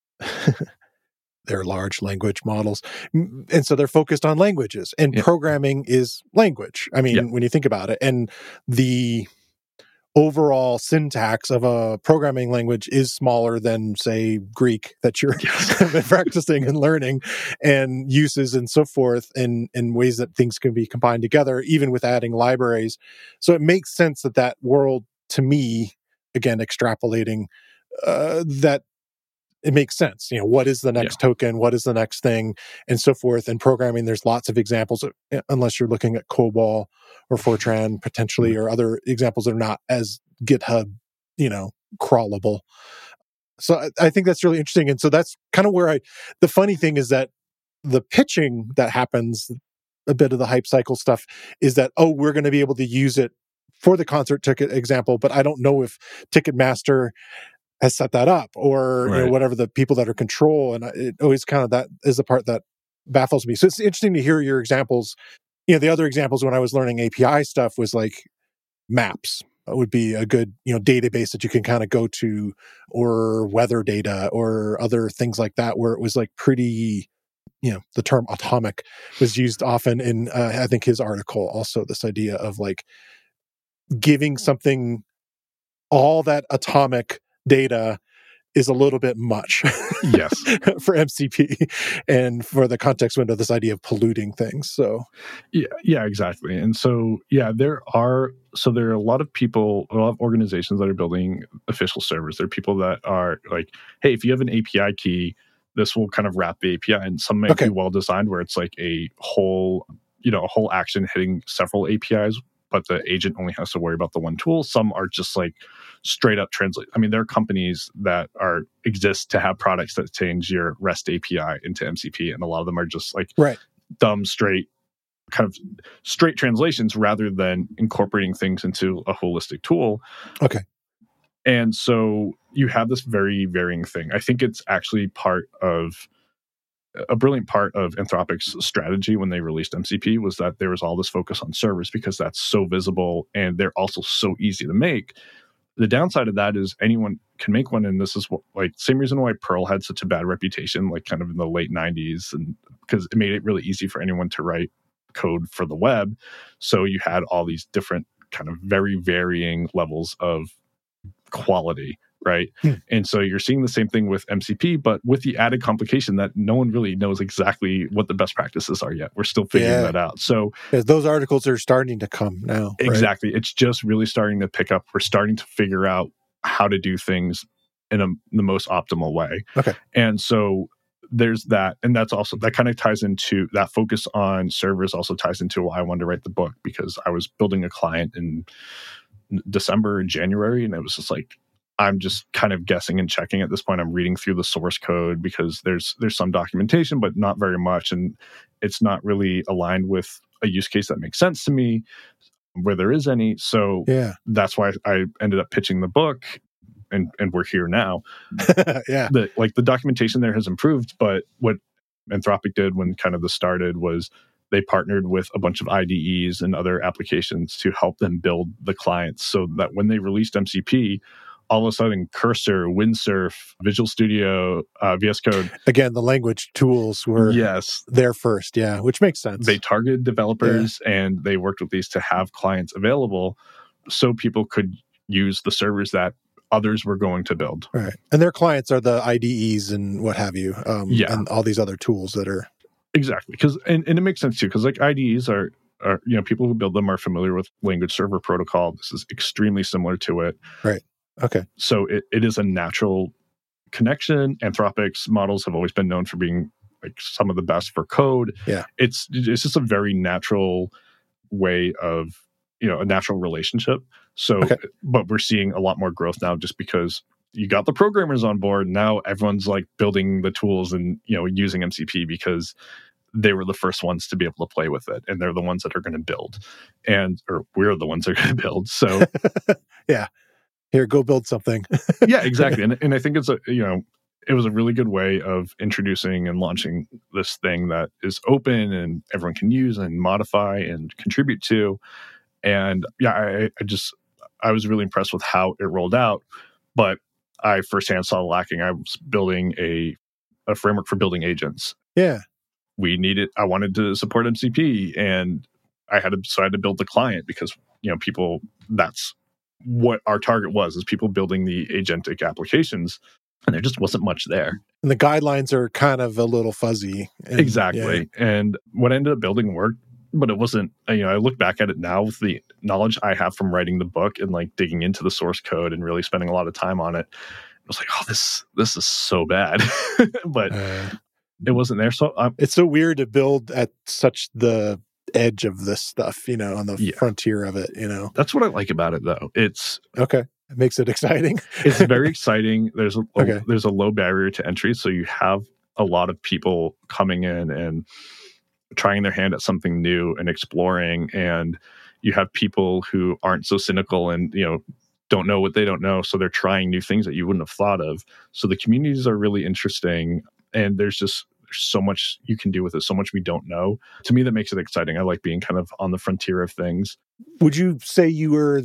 they're large language models. And so they're focused on languages, and programming is language. I mean, when you think about it, and the overall syntax of a programming language is smaller than, say, Greek that you're been practicing and learning, and uses and so forth, in ways that things can be combined together, even with adding libraries. So it makes sense that world, to me, again, extrapolating, that it makes sense. What is the next token? What is the next thing? And so forth. And programming, there's lots of examples, unless you're looking at COBOL or Fortran potentially, or other examples that are not as GitHub, crawlable. So I think that's really interesting. And so that's kind of where the funny thing is that the pitching that happens, a bit of the hype cycle stuff, is that, we're going to be able to use it for the concert ticket example, but I don't know if Ticketmaster has set that up, or whatever the people that are control. And it always kind of, that is the part that baffles me. So it's interesting to hear your examples. The other examples when I was learning API stuff was like maps would be a good, database that you can kind of go to, or weather data, or other things like that, where it was like pretty, the term atomic was used often in, I think his article also, this idea of like giving something all that atomic data is a little bit much Yes. for MCP, and for the context window, this idea of polluting things. So yeah, exactly. And so there are a lot of people, a lot of organizations that are building official servers. There are people that are like, hey, if you have an API key, this will kind of wrap the API, and some might be well designed where it's like a whole action hitting several APIs, but the agent only has to worry about the one tool. Some are just like straight up translate. I mean, there are companies that exist to have products that change your REST API into MCP, and a lot of them are just like dumb, straight translations rather than incorporating things into a holistic tool. Okay. And so you have this very varying thing. I think it's actually a brilliant part of Anthropic's strategy when they released MCP was that there was all this focus on servers, because that's so visible and they're also so easy to make. The downside of that is anyone can make one, and this is same reason why Perl had such a bad reputation, like kind of in the late 90s, and because it made it really easy for anyone to write code for the web. So you had all these different kind of very varying levels of quality, right? And so you're seeing the same thing with MCP, but with the added complication that no one really knows exactly what the best practices are yet. We're still figuring that out. So those articles are starting to come now. Exactly. Right? It's just really starting to pick up. We're starting to figure out how to do things in the most optimal way. Okay. And so there's that. And that kind of ties into that focus on servers, also ties into why I wanted to write the book, because I was building a client in December and January, and it was just like, I'm just kind of guessing and checking at this point. I'm reading through the source code because there's some documentation, but not very much. And it's not really aligned with a use case that makes sense to me where there is any. So that's why I ended up pitching the book, and we're here now. The documentation there has improved, but what Anthropic did when kind of this started was they partnered with a bunch of IDEs and other applications to help them build the clients, so that when they released MCP, all of a sudden Cursor, Windsurf, Visual Studio, VS Code. Again, the language tools were there first, which makes sense. They targeted developers and they worked with these to have clients available so people could use the servers that others were going to build. Right. And their clients are the IDEs and what have you, and all these other tools that are... Exactly. Because and it makes sense too, because like IDEs are people who build them are familiar with language server protocol. This is extremely similar to it. Right. Okay. So it is a natural connection. Anthropic's models have always been known for being like some of the best for code. Yeah. It's just a very natural way of, a natural relationship. So, but we're seeing a lot more growth now just because you got the programmers on board. Now everyone's like building the tools and, using MCP because they were the first ones to be able to play with it, and they're the ones that are going to build, or we're the ones that are going to build. So yeah, here, go build something. Yeah, exactly. And I think it was a really good way of introducing and launching this thing that is open and everyone can use and modify and contribute to. And yeah, I was really impressed with how it rolled out, but I firsthand saw lacking. I was building a framework for building agents. Yeah. I wanted to support MCP, and I had to build the client because, people, that's what our target was, is people building the agentic applications, and there just wasn't much there. And the guidelines are kind of a little fuzzy. Exactly. Yeah. And what I ended up building worked, but it wasn't, I look back at it now with the knowledge I have from writing the book and like digging into the source code and really spending a lot of time on it. I was like, oh, this is so bad. But it wasn't there. So it's so weird to build at such the edge of this stuff, on the frontier of it, That's what I like about it, though. It's okay. It makes it exciting. It's very exciting. There's a low barrier to entry. So you have a lot of people coming in and trying their hand at something new and exploring. And you have people who aren't so cynical and, don't know what they don't know. So they're trying new things that you wouldn't have thought of. So the communities are really interesting. And there's so much you can do with it, so much we don't know. To me, that makes it exciting. I like being kind of on the frontier of things. Would you say you were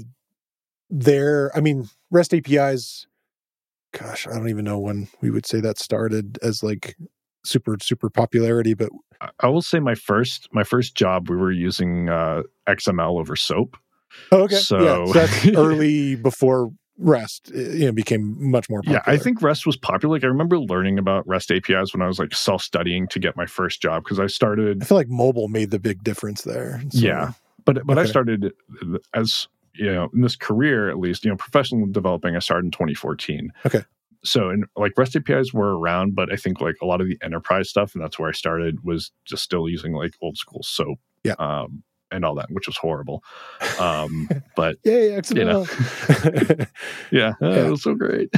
there? I mean, REST APIs, gosh, I don't even know when we would say that started as like super, super popularity, but I will say my first job, we were using XML over SOAP. Oh, okay. So that's early before REST, became much more popular. Yeah, I think REST was popular. Like, I remember learning about REST APIs when I was like self-studying to get my first job, because I feel like mobile made the big difference there. So, yeah, but okay. I started as, in this career, at least, professional developing, I started in 2014. Okay. So, and like REST APIs were around, but I think like a lot of the enterprise stuff, and that's where I started, was just still using like old school SOAP. Yeah. And all that, which was horrible. But yay, XML. It was so great.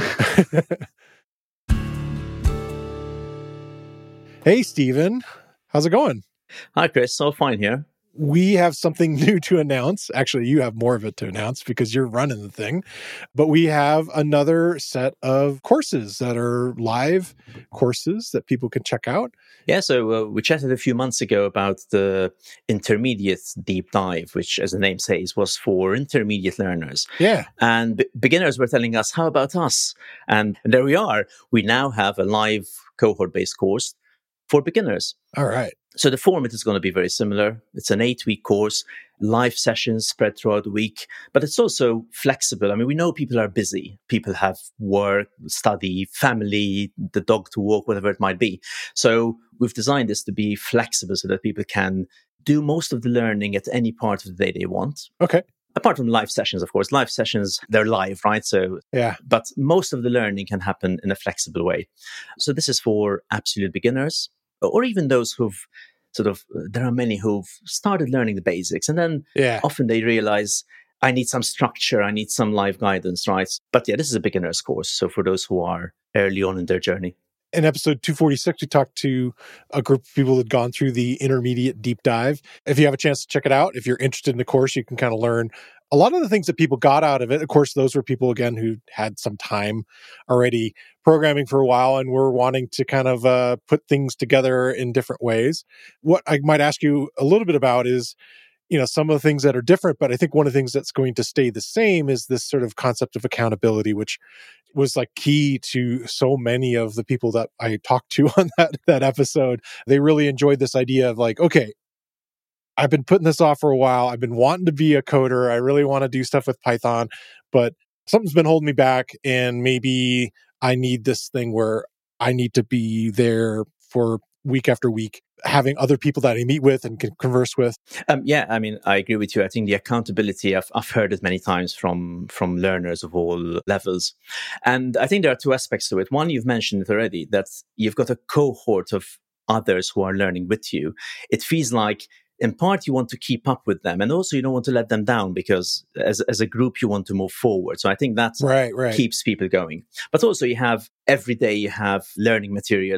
Hey, Stephen, how's it going? Hi, Chris. All fine here. We have something new to announce. Actually, you have more of it to announce because you're running the thing. But we have another set of courses that are live courses that people can check out. Yeah, so we chatted a few months ago about the intermediate deep dive, which, as the name says, was for intermediate learners. Yeah. And beginners were telling us, how about us? And there we are. We now have a live cohort-based course for beginners. All right. So the format is going to be very similar. It's an 8-week course, live sessions spread throughout the week, but it's also flexible. I mean, we know people are busy. People have work, study, family, the dog to walk, whatever it might be. So we've designed this to be flexible so that people can do most of the learning at any part of the day they want. Okay. Apart from live sessions, of course. Live sessions, they're live, right? So, yeah. But most of the learning can happen in a flexible way. So this is for absolute beginners, or even those who've there are many who've started learning the basics, and then often they realize, I need some structure, I need some live guidance, right? But this is a beginner's course. So for those who are early on in their journey. In episode 246, we talked to a group of people that had gone through the intermediate deep dive. If you have a chance to check it out, if you're interested in the course, you can kind of learn a lot of the things that people got out of it. Of course, those were people, again, who had some time already programming for a while and were wanting to kind of put things together in different ways. What I might ask you a little bit about is, some of the things that are different, but I think one of the things that's going to stay the same is this sort of concept of accountability, which was like key to so many of the people that I talked to on that episode. They really enjoyed this idea of like, okay, I've been putting this off for a while. I've been wanting to be a coder. I really want to do stuff with Python, but something's been holding me back, and maybe I need this thing where I need to be there for week after week, having other people that I meet with and can converse with. I mean, I agree with you. I think the accountability, I've heard it many times from learners of all levels. And I think there are two aspects to it. One, you've mentioned it already, that you've got a cohort of others who are learning with you. It feels like, in part, you want to keep up with them, and also you don't want to let them down, because as a group, you want to move forward. So I think that right. keeps people going. But also, every day you have learning material.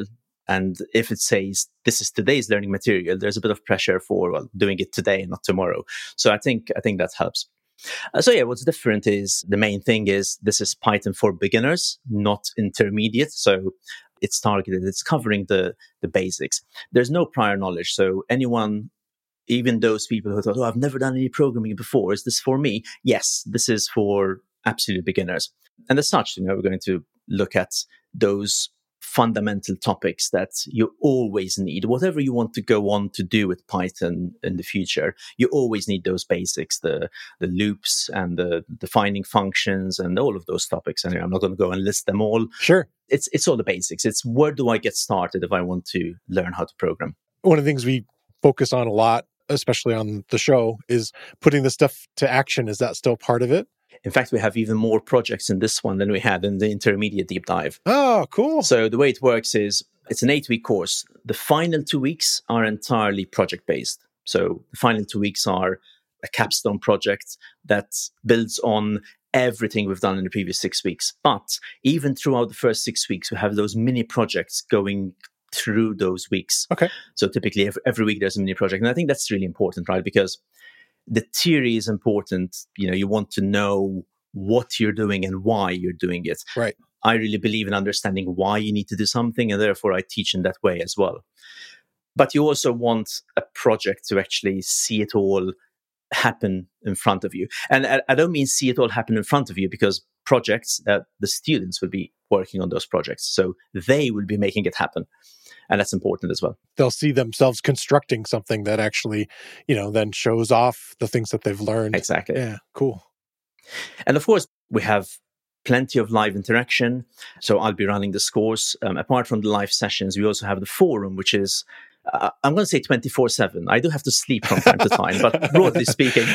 And if it says this is today's learning material, there's a bit of pressure for doing it today and not tomorrow. So I think that helps. What's different is the main thing is this is Python for beginners, not intermediate. So it's targeted, it's covering the basics. There's no prior knowledge. So anyone, even those people who thought, I've never done any programming before, is this for me? Yes, this is for absolute beginners. And as such, we're going to look at those fundamental topics that you always need. Whatever you want to go on to do with Python in the future, you always need those basics, the loops and the defining functions and all of those topics. Anyway, I'm not going to go and list them all. Sure. It's all the basics. It's where do I get started if I want to learn how to program? One of the things we focus on a lot, especially on the show, is putting the stuff to action. Is that still part of it? In fact, we have even more projects in this one than we had in the intermediate deep dive. Oh, cool. So the way it works is it's an 8-week course. The final 2 weeks are entirely project-based. So the final 2 weeks are a capstone project that builds on everything we've done in the previous 6 weeks. But even throughout the first 6 weeks, we have those mini projects going through those weeks. Okay. So typically every week there's a mini project. And I think that's really important, right? Because the theory is important. You want to know what you're doing and why you're doing it. Right. I really believe in understanding why you need to do something, and therefore I teach in that way as well. But you also want a project to actually see it all happen in front of you. And I don't mean see it all happen in front of you, because projects, the students will be working on those projects. So they will be making it happen. And that's important as well. They'll see themselves constructing something that actually, then shows off the things that they've learned. Exactly. Yeah, cool. And of course, we have plenty of live interaction. So I'll be running this course. Apart from the live sessions, we also have the forum, which is, I'm going to say 24/7. I do have to sleep from time to time, but broadly speaking,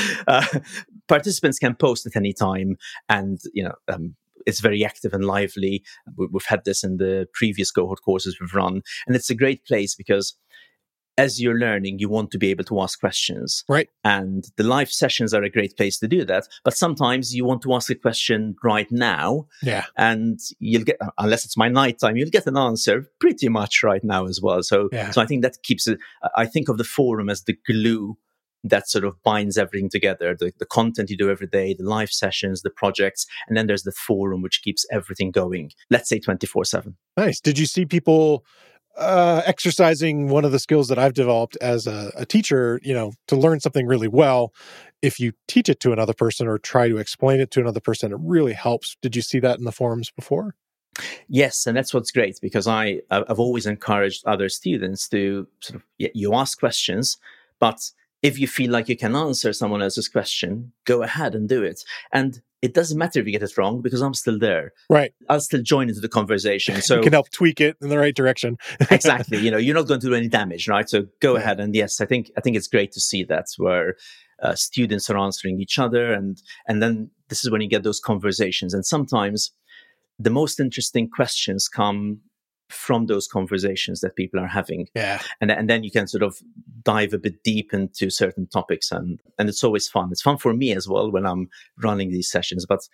participants can post at any time. And, it's very active and lively. We've had this in the previous cohort courses we've run. And it's a great place because as you're learning, you want to be able to ask questions. Right. And the live sessions are a great place to do that. But sometimes you want to ask a question right now. Yeah. And you'll get, unless it's my nighttime, you'll get an answer pretty much right now as well. So I think that keeps it, I think of the forum as the glue that sort of binds everything together. The content you do every day, the live sessions, the projects, and then there's the forum, which keeps everything going, let's say 24/7. Nice. Did you see people exercising one of the skills that I've developed as a teacher, to learn something really well? If you teach it to another person or try to explain it to another person, it really helps. Did you see that in the forums before? Yes, and that's what's great, because I've always encouraged other students to sort of, you ask questions, but if you feel like you can answer someone else's question, go ahead and do it. And it doesn't matter if you get it wrong, because I'm still there. Right. I'll still join into the conversation. So you can help tweak it in the right direction. Exactly. You're not going to do any damage, right? So go ahead. And yes, I think it's great to see that where students are answering each other. And then this is when you get those conversations. And sometimes the most interesting questions come from those conversations that people are having. Yeah. And then you can sort of dive a bit deep into certain topics, and it's always fun. It's fun for me as well when I'm running these sessions, but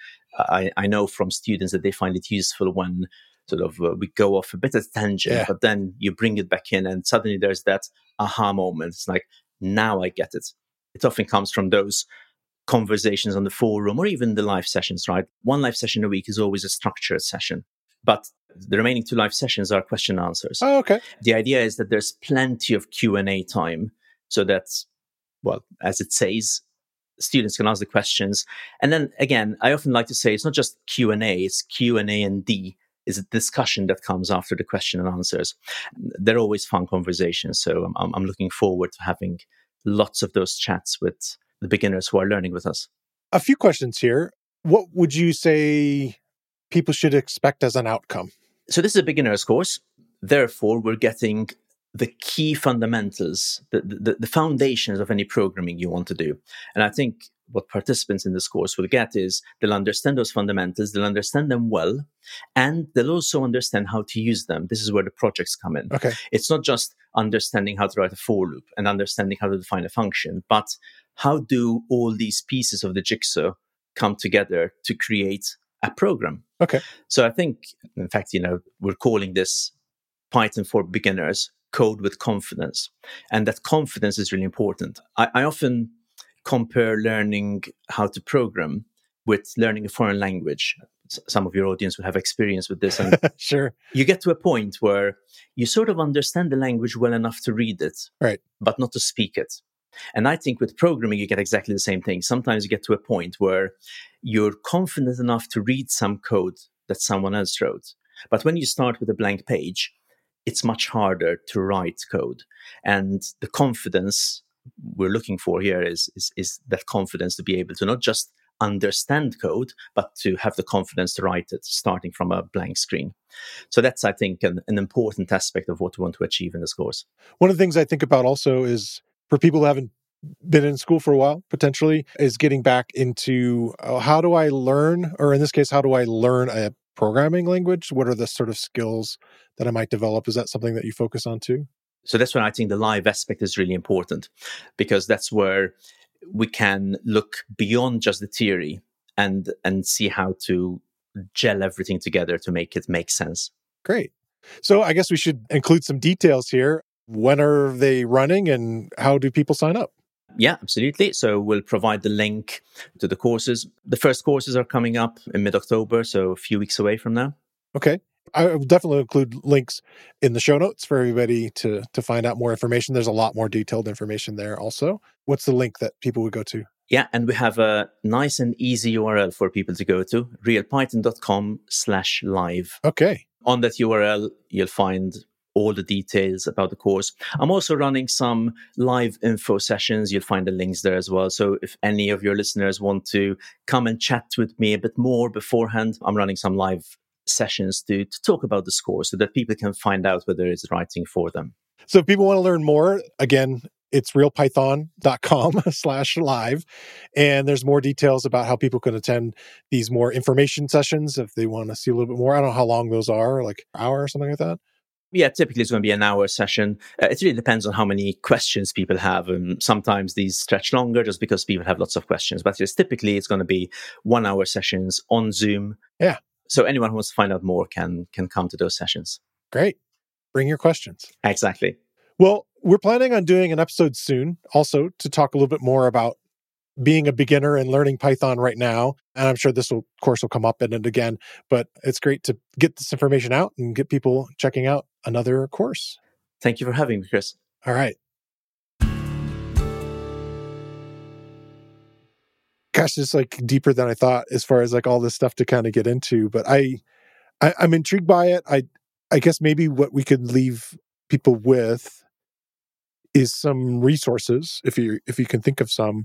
I know from students that they find it useful when sort of we go off a bit of tangent, but then you bring it back in and suddenly there's that aha moment. It's like, now I get it. It often comes from those conversations on the forum or even the live sessions, right? One live session a week is always a structured session, but the remaining 2 live sessions are question and answers. Oh, okay. The idea is that there's plenty of Q&A time so that, well, as it says, students can ask the questions. And then again, I often like to say it's not just Q&A, it's Q&A and D. Is a discussion that comes after the question and answers. They're always fun conversations. So I'm looking forward to having lots of those chats with the beginners who are learning with us. A few questions here. What would you say people should expect as an outcome? So this is a beginner's course. Therefore, we're getting the key fundamentals, the foundations of any programming you want to do. And I think what participants in this course will get is they'll understand those fundamentals, they'll understand them well, and they'll also understand how to use them. This is where the projects come in. Okay. It's not just understanding how to write a for loop and understanding how to define a function, but how do all these pieces of the jigsaw come together to create a program? Okay. So I think, in fact, we're calling this Python for Beginners, Code with Confidence. And that confidence is really important. I often compare learning how to program with learning a foreign language. Some of your audience will have experience with this. And sure. You get to a point where you sort of understand the language well enough to read it, right, but not to speak it. And I think with programming, you get exactly the same thing. Sometimes you get to a point where you're confident enough to read some code that someone else wrote. But when you start with a blank page, it's much harder to write code. And the confidence we're looking for here is that confidence to be able to not just understand code, but to have the confidence to write it starting from a blank screen. So that's, I think, an important aspect of what we want to achieve in this course. One of the things I think about also is for people who haven't been in school for a while, potentially, is getting back into how do I learn, or in this case, how do I learn a programming language? What are the sort of skills that I might develop? Is that something that you focus on too? So that's when I think the live aspect is really important, because that's where we can look beyond just the theory and see how to gel everything together to make it make sense. Great. So I guess we should include some details here. When are they running and how do people sign up? Yeah, absolutely. So we'll provide the link to the courses. The first courses are coming up in mid-October, so a few weeks away from now. Okay. I will definitely include links in the show notes for everybody to find out more information. There's a lot more detailed information there also. What's the link that people would go to? Yeah, and we have a nice and easy URL for people to go to, realpython.com/live. Okay. On that URL, you'll find all the details about the course. I'm also running some live info sessions. You'll find the links there as well. So if any of your listeners want to come and chat with me a bit more beforehand, I'm running some live sessions to talk about this course so that people can find out whether it's the right thing for them. So if people want to learn more, again, it's realpython.com/live. And there's more details about how people can attend these more information sessions if they want to see a little bit more. I don't know how long those are, like an hour or something like that. Yeah, typically it's going to be an hour session. It really depends on how many questions people have. And sometimes these stretch longer just because people have lots of questions. But typically it's going to be 1 hour sessions on Zoom. Yeah. So anyone who wants to find out more can come to those sessions. Great. Bring your questions. Exactly. Well, we're planning on doing an episode soon also to talk a little bit more about being a beginner and learning Python right now. And I'm sure this course will come up in it again, but it's great to get this information out and get people checking out another course. Thank you for having me, Chris. All right. Gosh, it's like deeper than I thought as far as like all this stuff to kind of get into, but I'm intrigued by it. I guess maybe what we could leave people with is some resources, if you can think of some,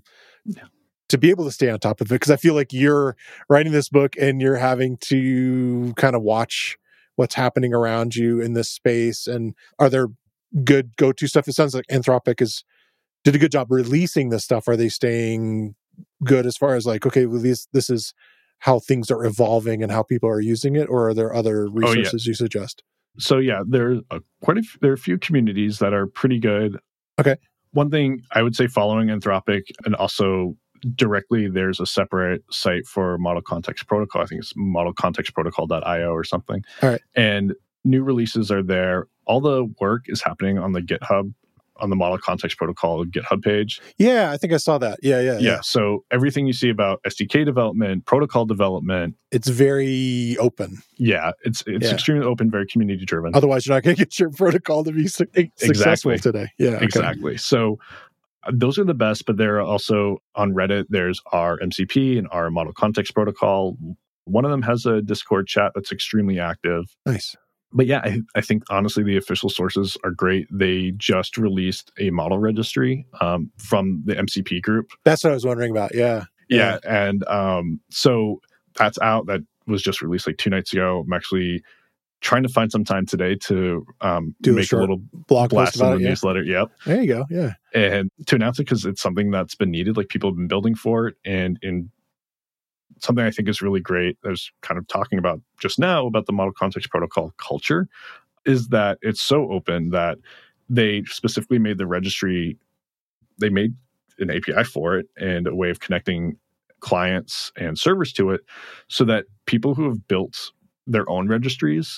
to be able to stay on top of it. Because I feel like you're writing this book and you're having to kind of watch what's happening around you in this space. And are there good go-to stuff? It sounds like Anthropic did a good job releasing this stuff. Are they staying good as far as like, okay, well, this is how things are evolving and how people are using it? Or are there other resources you suggest? So yeah, there are a few communities that are pretty good. Okay. One thing I would say following Anthropic, and also directly there's a separate site for Model Context Protocol. I think it's modelcontextprotocol.io or something. All right. And new releases are there. All the work is happening on the GitHub, on the Model Context Protocol GitHub page. Yeah, I think I saw that. Yeah. So everything you see about SDK development, protocol development, it's very open. Yeah, it's extremely open, very community driven. Otherwise, you're not going to get your protocol to be successful today. Yeah, exactly. Okay. So those are the best, but there are also on Reddit, there's our MCP and our Model Context Protocol. One of them has a Discord chat that's extremely active. Nice. But yeah, I think honestly, the official sources are great. They just released a model registry from the MCP group. That's what I was wondering about. Yeah. And so that's out. That was just released like 2 nights ago. I'm actually trying to find some time today to make a little blog blast in the it, newsletter. Yep. There you go. Yeah. And to announce it because it's something that's been needed. Like people have been building for it, and in something I think is really great, I was kind of talking about just now about the Model Context Protocol culture, is that it's so open that they specifically made the registry, they made an API for it and a way of connecting clients and servers to it so that people who have built their own registries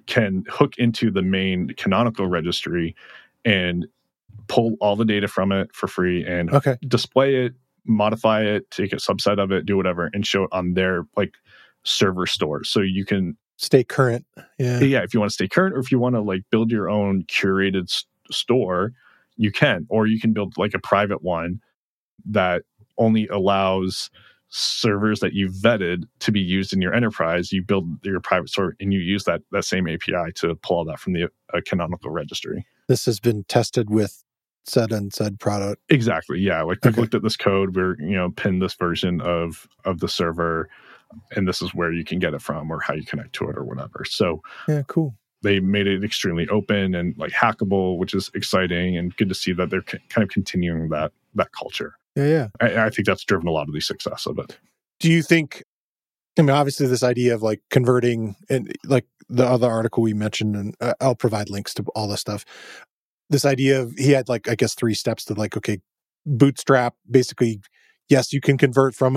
can hook into the main canonical registry and pull all the data from it for free and display it, modify it, take a subset of it, do whatever, and show it on their like server store. So you can stay current. Yeah, if you want to stay current, or if you want to like build your own curated store, you can. Or you can build like a private one that only allows servers that you've vetted to be used in your enterprise. You build your private store and you use that same API to pull all that from the canonical registry. This has been tested with said product. Exactly. Yeah. Like we've looked at this code. We're, pinned this version of the server, and this is where you can get it from or how you connect to it or whatever. So yeah, cool. They made it extremely open and like hackable, which is exciting and good to see that they're kind of continuing that culture. Yeah. I think that's driven a lot of the success of it. Do you think, obviously this idea of like converting, and like the other article we mentioned, and I'll provide links to all this stuff. This idea of, he had like, I guess 3 steps to like, okay, Bootstrap, basically, yes, you can convert from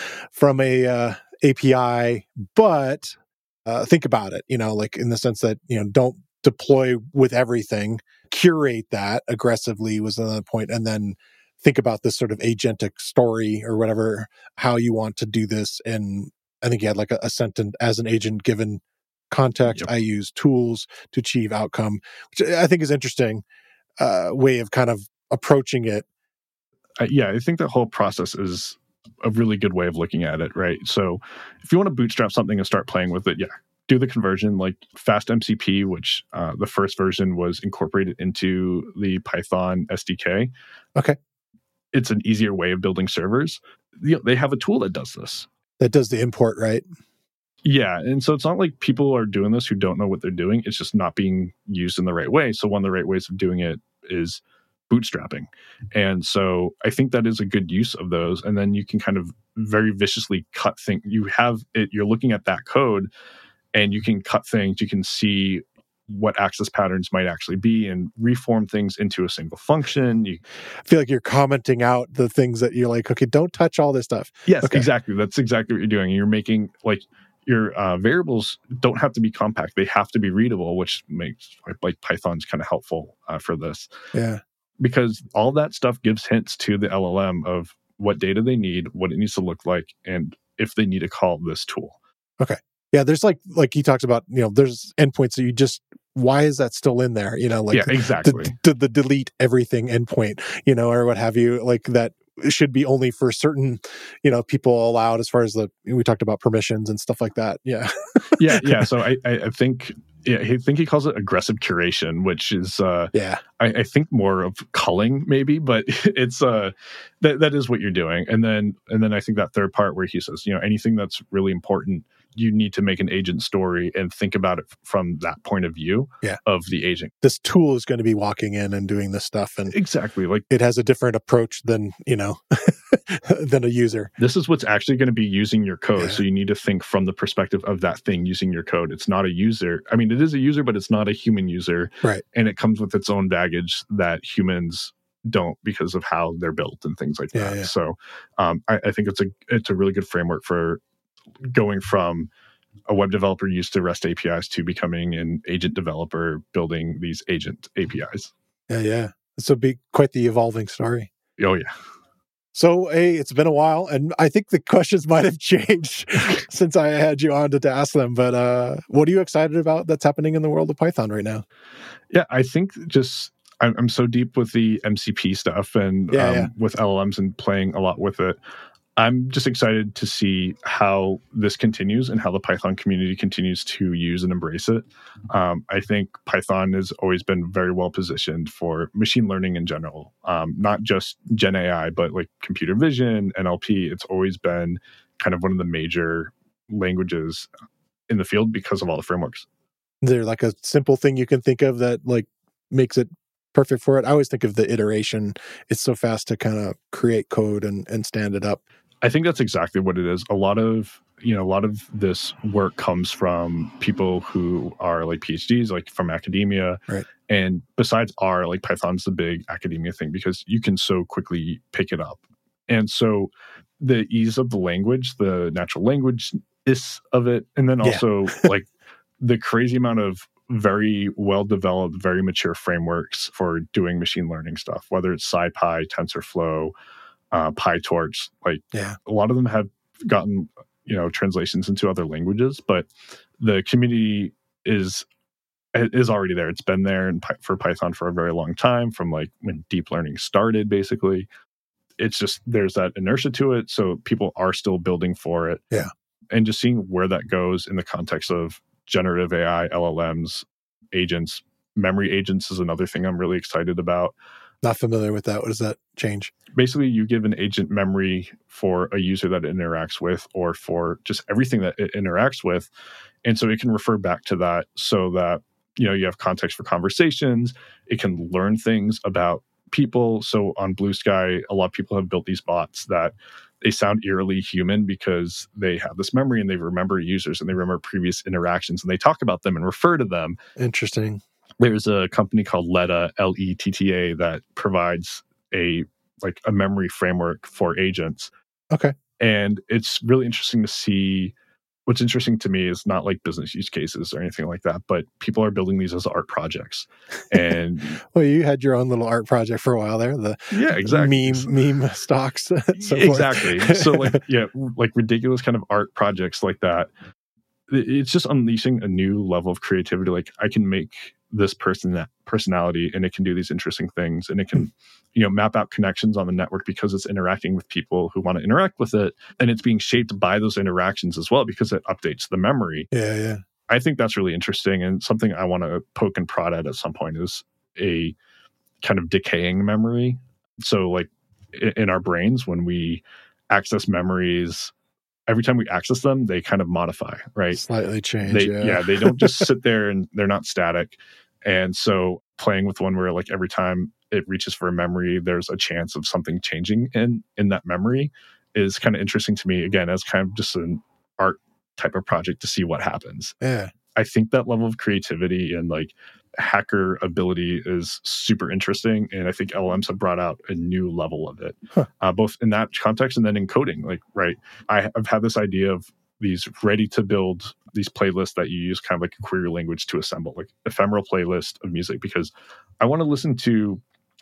a API, but think about it, like in the sense that, don't deploy with everything, curate that aggressively was another point, and then think about this sort of agentic story or whatever, how you want to do this. And I think you had like a sentence, as an agent given context, I use tools to achieve outcome, which I think is interesting way of kind of approaching it. I think that whole process is a really good way of looking at it, right? So if you want to bootstrap something and start playing with it, do the conversion like FastMCP, which the first version was incorporated into the Python SDK. Okay. It's an easier way of building servers. They have a tool that does this. That does the import, right? Yeah. And so it's not like people are doing this who don't know what they're doing. It's just not being used in the right way. So one of the right ways of doing it is bootstrapping. And so I think that is a good use of those. And then you can kind of very viciously cut things. You're looking at that code and you can cut things. You can see what access patterns might actually be and reform things into a single function. I feel like you're commenting out the things that you're like, okay, don't touch all this stuff. Yes, exactly. That's exactly what you're doing. You're making like your variables don't have to be compact. They have to be readable, which makes like Python's kind of helpful for this. Yeah. Because all that stuff gives hints to the LLM of what data they need, what it needs to look like, and if they need to call this tool. Okay. Yeah, there's like he talks about, there's endpoints that why is that still in there? Yeah, exactly. The delete everything endpoint, or what have you, like that should be only for certain, people allowed as far as we talked about permissions and stuff like that. Yeah. Yeah. So I think, I think he calls it aggressive curation, which is, I think more of culling maybe, but it's, that is what you're doing. And then I think that third part where he says, anything that's really important, you need to make an agent story and think about it from that point of view of the agent. This tool is going to be walking in and doing this stuff. And exactly. Like it has a different approach than, than a user. This is what's actually going to be using your code. Yeah. So you need to think from the perspective of that thing using your code. It's not a user. I mean, it is a user, but it's not a human user. Right. And it comes with its own baggage that humans don't because of how they're built and things like that. Yeah. So I think it's a really good framework for going from a web developer used to REST APIs to becoming an agent developer building these agent APIs. Yeah. This will be quite the evolving story. Oh, yeah. So, it's been a while, and I think the questions might have changed since I had you on to ask them. But what are you excited about that's happening in the world of Python right now? Yeah, I think just I'm so deep with the MCP stuff and with LLMs and playing a lot with it. I'm just excited to see how this continues and how the Python community continues to use and embrace it. I think Python has always been very well positioned for machine learning in general, not just Gen AI, but like computer vision, NLP. It's always been kind of one of the major languages in the field because of all the frameworks. Is there like a simple thing you can think of that like makes it perfect for it? I always think of the iteration. It's so fast to kind of create code and stand it up. I think that's exactly what it is. A lot of this work comes from people who are like PhDs, like from academia. Right. And besides R, like Python's the big academia thing because you can so quickly pick it up. And so the ease of the language, the natural language-ness of it, and then also like the crazy amount of very well developed, very mature frameworks for doing machine learning stuff, whether it's SciPy, TensorFlow, PyTorch. Like a lot of them have gotten translations into other languages, but the community is already there. It's been there for Python for a very long time, from like when deep learning started, basically. It's just there's that inertia to it, so people are still building for it. Yeah. And just seeing where that goes in the context of generative AI, LLMs, agents, memory agents is another thing I'm really excited about. Not familiar with that. What does that change? Basically, you give an agent memory for a user that it interacts with, or for just everything that it interacts with. And so it can refer back to that, so that you have context for conversations. It can learn things about people. So on Blue Sky, a lot of people have built these bots that they sound eerily human because they have this memory and they remember users and they remember previous interactions and they talk about them and refer to them. Interesting. There's a company called Letta, Letta, that provides a memory framework for agents. Okay. And it's really interesting to see. What's interesting to me is not like business use cases or anything like that, but people are building these as art projects. And well, you had your own little art project for a while there. Exactly. Meme stocks. So exactly. So like ridiculous kind of art projects like that. It's just unleashing a new level of creativity. Like I can make this personality and it can do these interesting things, and it can map out connections on the network because it's interacting with people who want to interact with it, and it's being shaped by those interactions as well because it updates the memory. Yeah. I think that's really interesting, and something I want to poke and prod at some point is a kind of decaying memory. So like in our brains, when we access memories, every time we access them, they kind of modify, right? Slightly change. They don't just sit there and they're not static. And so playing with one where like every time it reaches for a memory, there's a chance of something changing in that memory is kind of interesting to me, again, as kind of just an art type of project to see what happens. Yeah. I think that level of creativity and like hacker ability is super interesting. And I think LLMs have brought out a new level of it, both in that context and then in coding. Like, right, I've had this idea of these ready to build these playlists that you use kind of like a query language to assemble, like ephemeral playlist of music, because I want to listen to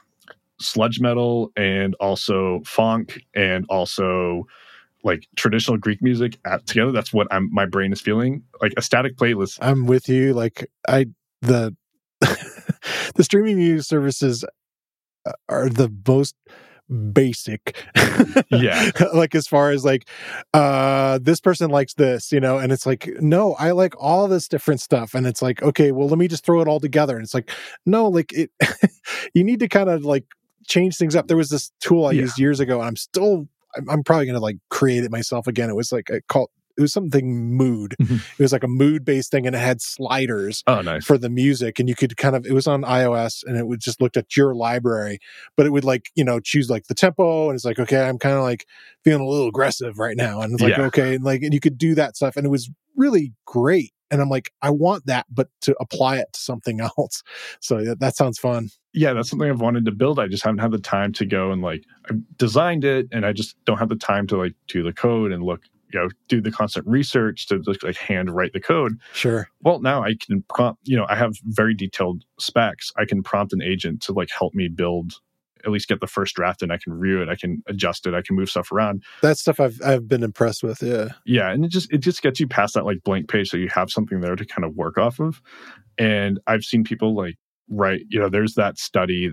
sludge metal and also funk and also like traditional Greek music together. That's what my brain is feeling. Like a static playlist. I'm with you. Like the streaming music services are the most basic. Yeah. Like as far as like this person likes this, and it's like, no, I like all this different stuff. And it's like, okay, well, let me just throw it all together. And it's like, no, like it you need to kind of like change things up. There was this tool I used years ago, and I'm probably going to like create it myself again. It was like it was something mood. Mm-hmm. It was like a mood based thing, and it had sliders nice. for the music. And you could it was on iOS, and it would just looked at your library, but it would like, choose like the tempo. And it's like, okay, I'm kind of like feeling a little aggressive right now. And it's like, okay. And you could do that stuff. And it was really great. And I'm like, I want that, but to apply it to something else. So that sounds fun. Yeah, that's something I've wanted to build. I just haven't had the time to go and like I've designed it, and I just don't have the time to like do the code and look, do the constant research to just like hand write the code. Sure. Well, now I can prompt, I have very detailed specs. I can prompt an agent to like help me build, at least get the first draft, and I can review it. I can adjust it. I can move stuff around. That stuff I've been impressed with. Yeah. Yeah. And it just gets you past that like blank page. So you have something there to kind of work off of. And I've seen people like write, there's that study,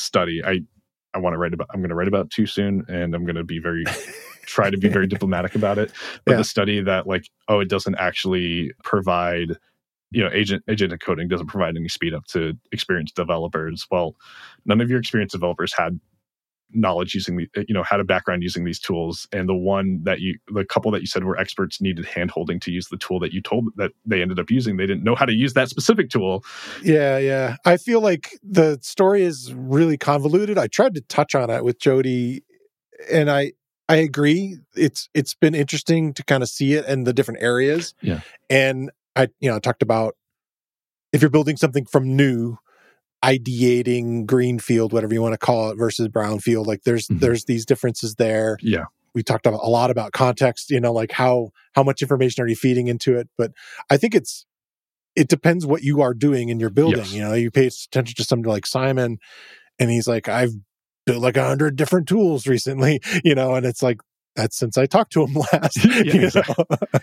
I'm going to write about too soon. And I'm going to try to be very diplomatic about it. But the study that like, it doesn't actually provide, agent encoding doesn't provide any speed up to experienced developers. Well, none of your experienced developers had knowledge using had a background using these tools. And the couple that you said were experts needed handholding to use the tool that you told that they ended up using. They didn't know how to use that specific tool. Yeah. I feel like the story is really convoluted. I tried to touch on it with Jody, and I agree. It's been interesting to kind of see it in the different areas. Yeah. And I talked about if you're building something from new, ideating greenfield, whatever you want to call it, versus brownfield, like there's these differences there. Yeah. We talked a lot about context, like how much information are you feeding into it? But I think it's it depends what you are doing in your building. Yes. You know, you pay attention to somebody like Simon, and he's like, I've built like 100 different tools recently, you know, and it's like, that's since I talked to him last. Yeah, exactly.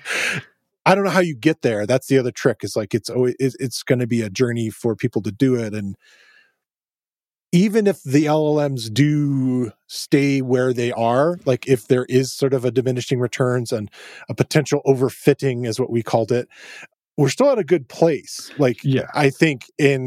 I don't know how you get there. That's the other trick, is like, it's going to be a journey for people to do it. And even if the LLMs do stay where they are, like if there is sort of a diminishing returns and a potential overfitting is what we called it, we're still at a good place. Like, I think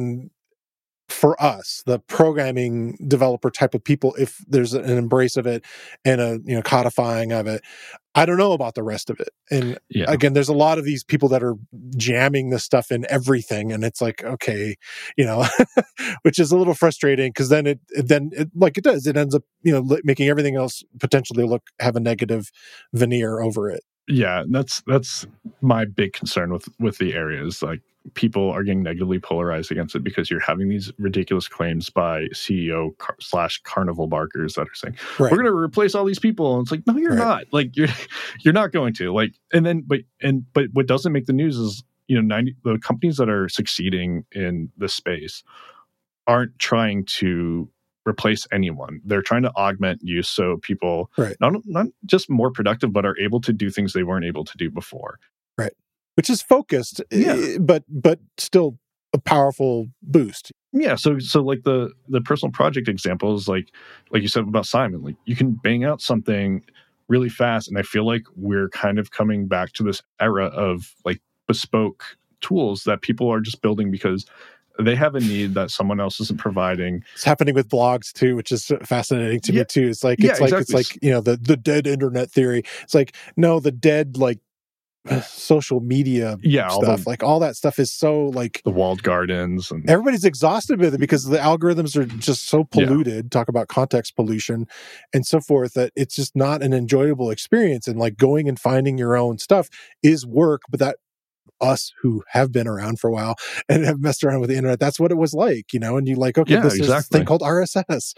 for us, the programming developer type of people, if there's an embrace of it and a, you know, codifying of it, I don't know about the rest of it. And again, there's a lot of these people that are jamming this stuff in everything, and it's like, okay, you know, which is a little frustrating, because then it like it does, it ends up, you know, making everything else potentially have a negative veneer over it. Yeah, that's my big concern with the areas. Like, people are getting negatively polarized against it because you're having these ridiculous claims by CEO / carnival barkers that are saying, we're going to replace all these people. And it's like, no, you're not. Like, you're not going to. Like, and then but what doesn't make the news is, you know, the companies that are succeeding in this space aren't trying to replace anyone. They're trying to augment use, so people not just more productive, but are able to do things they weren't able to do before. Right. Which is focused, but still a powerful boost. Yeah. So like the personal project examples, like you said about Simon, like you can bang out something really fast. And I feel like we're kind of coming back to this era of like bespoke tools that people are just building because they have a need that someone else isn't providing. It's happening with blogs too, which is fascinating to me too. It's like, it's like, you know, the dead internet theory. It's like, no, the dead, like, social media stuff, like all that stuff is so like the walled gardens, and everybody's exhausted with it because the algorithms are just so polluted. Talk about context pollution and so forth, that it's just not an enjoyable experience. And like going and finding your own stuff is work, but that us who have been around for a while and have messed around with the internet, that's what it was like, you know. And you like, okay, is this thing called RSS.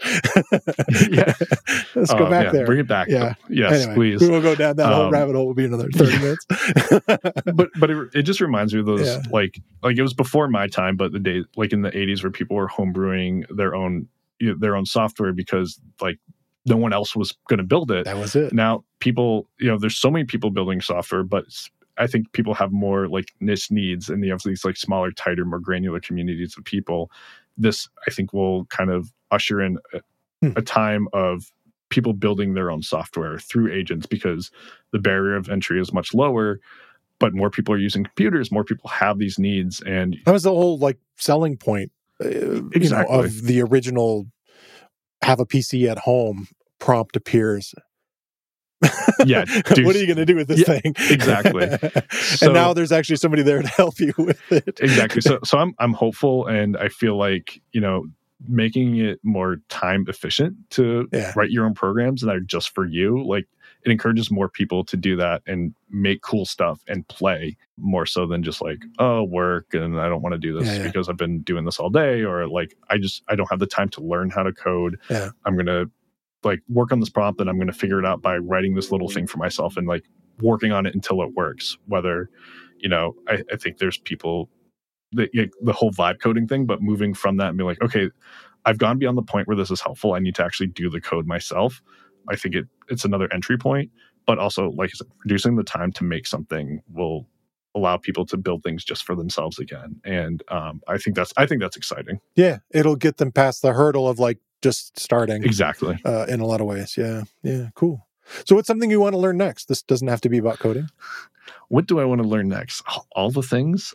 Let's go back there. Bring it back. Yeah. Yes, anyway, please. We will go down that whole rabbit hole. Will be another 30 minutes. but it just reminds me of those like it was before my time, but the day like in the 80s where people were homebrewing their own software because like no one else was going to build it. That was it. Now people, you know, there's so many people building software, but I think people have more like niche needs, and you have these like smaller, tighter, more granular communities of people. This, I think, will kind of usher in a time of people building their own software through agents, because the barrier of entry is much lower, but more people are using computers, more people have these needs. And that was the whole like selling point you know, of the original have a PC at home prompt appears. Yeah, what are you going to do with this thing? Exactly. And now there's actually somebody there to help you with it. Exactly. So I'm hopeful, and I feel like, you know, making it more time efficient to write your own programs that are just for you, like it encourages more people to do that and make cool stuff and play more so than just like, oh, work and I don't want to do this because I've been doing this all day, or like I don't have the time to learn how to code. I'm going to like work on this prompt and I'm going to figure it out by writing this little thing for myself and like working on it until it works. Whether, you know, I think there's people that the whole vibe coding thing, but moving from that and be like, okay, I've gone beyond the point where this is helpful. I need to actually do the code myself. I think it's another entry point, but also like I said, reducing the time to make something will allow people to build things just for themselves again. And I think that's exciting. Yeah. It'll get them past the hurdle of like, just starting. Exactly. In a lot of ways. Yeah. Yeah. Cool. So what's something you want to learn next? This doesn't have to be about coding. What do I want to learn next? All the things.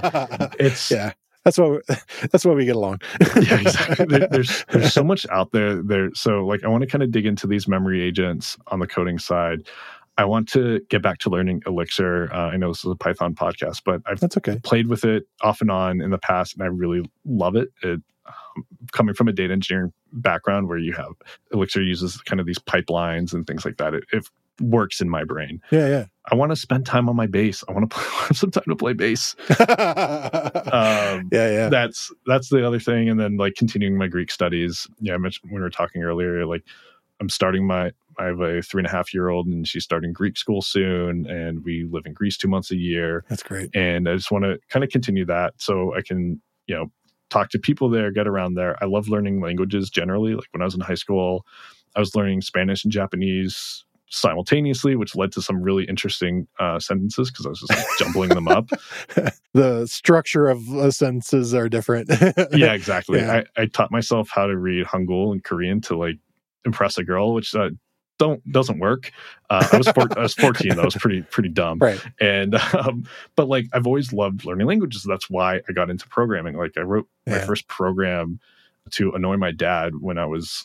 That's why we get along. Yeah, exactly. There's so much out there. So like I want to kind of dig into these memory agents on the coding side. I want to get back to learning Elixir. I know this is a Python podcast, but I've played with it off and on in the past, and I really love it. Coming from a data engineering background where you have Elixir uses kind of these pipelines and things like that, it works in my brain. Yeah. I want to spend time on my bass. I want to have some time to play bass. That's the other thing. And then like continuing my Greek studies. Yeah, I mentioned when we were talking earlier, like I'm starting my I have a 3.5-year-old, and she's starting Greek school soon, and we live in Greece 2 months a year. That's great. And I just want to kind of continue that so I can, talk to people there, get around there. I love learning languages generally. Like when I was in high school, I was learning Spanish and Japanese simultaneously, which led to some really interesting sentences because I was just jumbling them up. The structure of sentences are different. Yeah, exactly. Yeah. I taught myself how to read Hangul and Korean to impress a girl, which doesn't work. I was 14. That was pretty dumb. Right. And but I've always loved learning languages. That's why I got into programming. I wrote my first program to annoy my dad when I was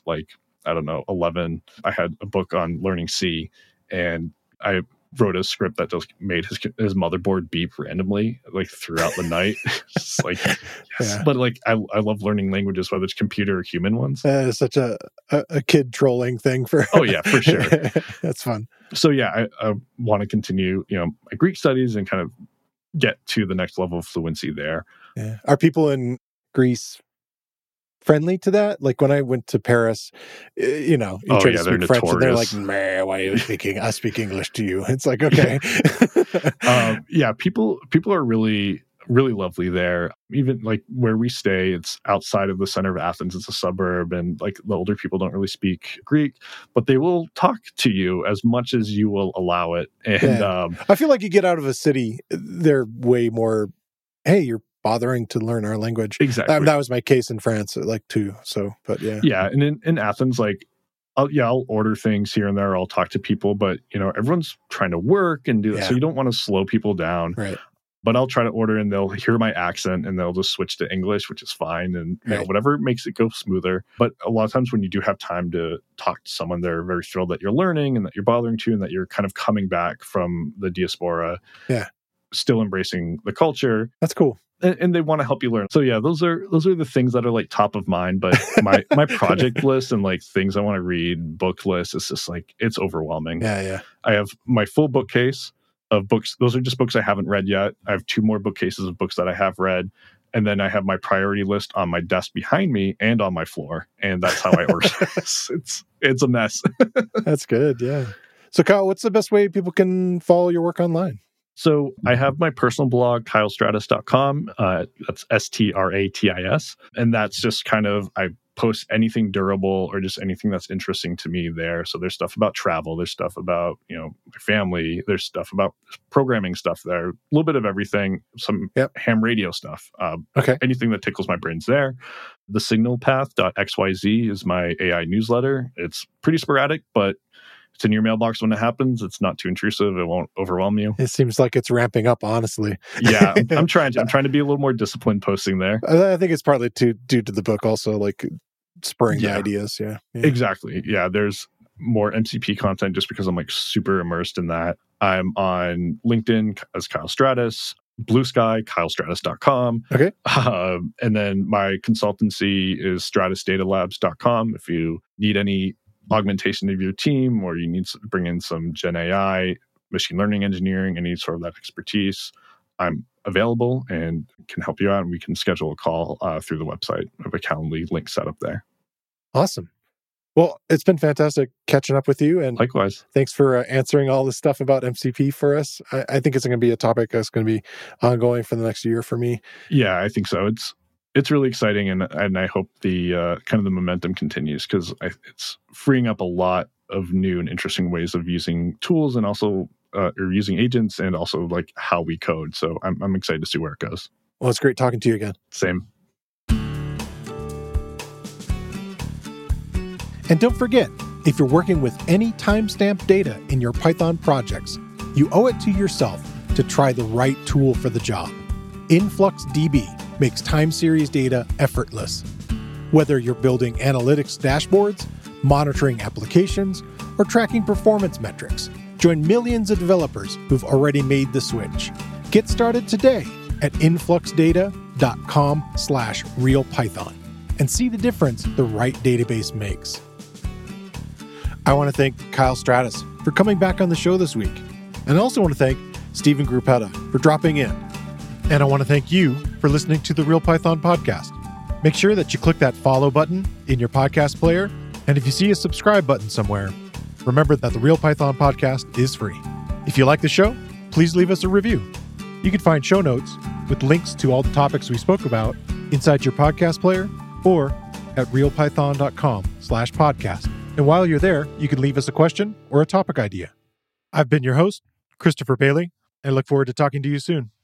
11. I had a book on learning C, and I wrote a script that just made his motherboard beep randomly throughout the night. It's yes. Yeah. But I love learning languages, whether it's computer or human ones. It's such a kid trolling thing for. Oh yeah, for sure. That's fun. So yeah, I want to continue my Greek studies and kind of get to the next level of fluency there. Yeah. Are people in Greece friendly to that? When I went to Paris, you try to speak French, and they're like, "Meh, why are you speaking? I speak English to you." It's like, okay. Yeah, people are really, really lovely there. Even where we stay, it's outside of the center of Athens. It's a suburb, and the older people don't really speak Greek, but they will talk to you as much as you will allow it. And I feel like you get out of a city, they're way more, hey, you're bothering to learn our language. Exactly. That was my case in France, too. So, but yeah. Yeah, and in Athens, I'll order things here and there. I'll talk to people, but everyone's trying to work and do that, so you don't want to slow people down. Right. But I'll try to order, and they'll hear my accent, and they'll just switch to English, which is fine, and whatever makes it go smoother. But a lot of times when you do have time to talk to someone, they're very thrilled that you're learning and that you're bothering to, and that you're kind of coming back from the diaspora. Yeah. Still embracing the culture. That's cool. And they want to help you learn. So yeah, those are the things that are top of mind. But my project list and things I want to read, book list, is just it's overwhelming. Yeah. I have my full bookcase of books. Those are just books I haven't read yet. I have 2 more bookcases of books that I have read. And then I have my priority list on my desk behind me and on my floor. And that's how I organize. It's a mess. That's good. Yeah. So Kyle, what's the best way people can follow your work online? So I have my personal blog, kylestratis.com. That's STRATIS. And that's just kind of, I post anything durable or just anything that's interesting to me there. So there's stuff about travel. There's stuff about, my family. There's stuff about programming stuff there. A little bit of everything. Some ham radio stuff. Okay. Anything that tickles my brains there. The signalpath.xyz is my AI newsletter. It's pretty sporadic, but it's in your mailbox when it happens. It's not too intrusive. It won't overwhelm you. It seems like it's ramping up, honestly. Yeah, I'm trying to be a little more disciplined posting there. I think it's partly due to the book also, spurring the ideas. Yeah. Exactly. Yeah, there's more MCP content just because I'm super immersed in that. I'm on LinkedIn as Kyle Stratis, Blue Sky, kylestratis.com. Okay. And then my consultancy is stratusdatalabs.com. If you need any augmentation of your team, or you need to bring in some Gen AI, machine learning engineering, any sort of that expertise, I'm available and can help you out. And we can schedule a call through the website. I have a Calendly link set up there. Awesome. Well, it's been fantastic catching up with you. And likewise. Thanks for answering all this stuff about MCP for us. I think it's going to be a topic that's going to be ongoing for the next year for me. Yeah, I think so. It's really exciting, and I hope the kind of the momentum continues, because it's freeing up a lot of new and interesting ways of using tools, and also or using agents, and also how we code. So I'm excited to see where it goes. Well, it's great talking to you again. Same. And don't forget, if you're working with any timestamp data in your Python projects, you owe it to yourself to try the right tool for the job. InfluxDB makes time series data effortless. Whether you're building analytics dashboards, monitoring applications, or tracking performance metrics, join millions of developers who've already made the switch. Get started today at influxdata.com/realpython and see the difference the right database makes. I want to thank Kyle Stratis for coming back on the show this week. And I also want to thank Stephen Gruppetta for dropping in. And I want to thank you for listening to the Real Python podcast. Make sure that you click that follow button in your podcast player. And if you see a subscribe button somewhere, Remember that the Real Python podcast is free. If you like the show, please leave us a review. You can find show notes with links to all the topics we spoke about inside your podcast player or at realpython.com/podcast. And while you're there, you can leave us a question or a topic idea. I've been your host, Christopher Bailey, and I look forward to talking to you soon.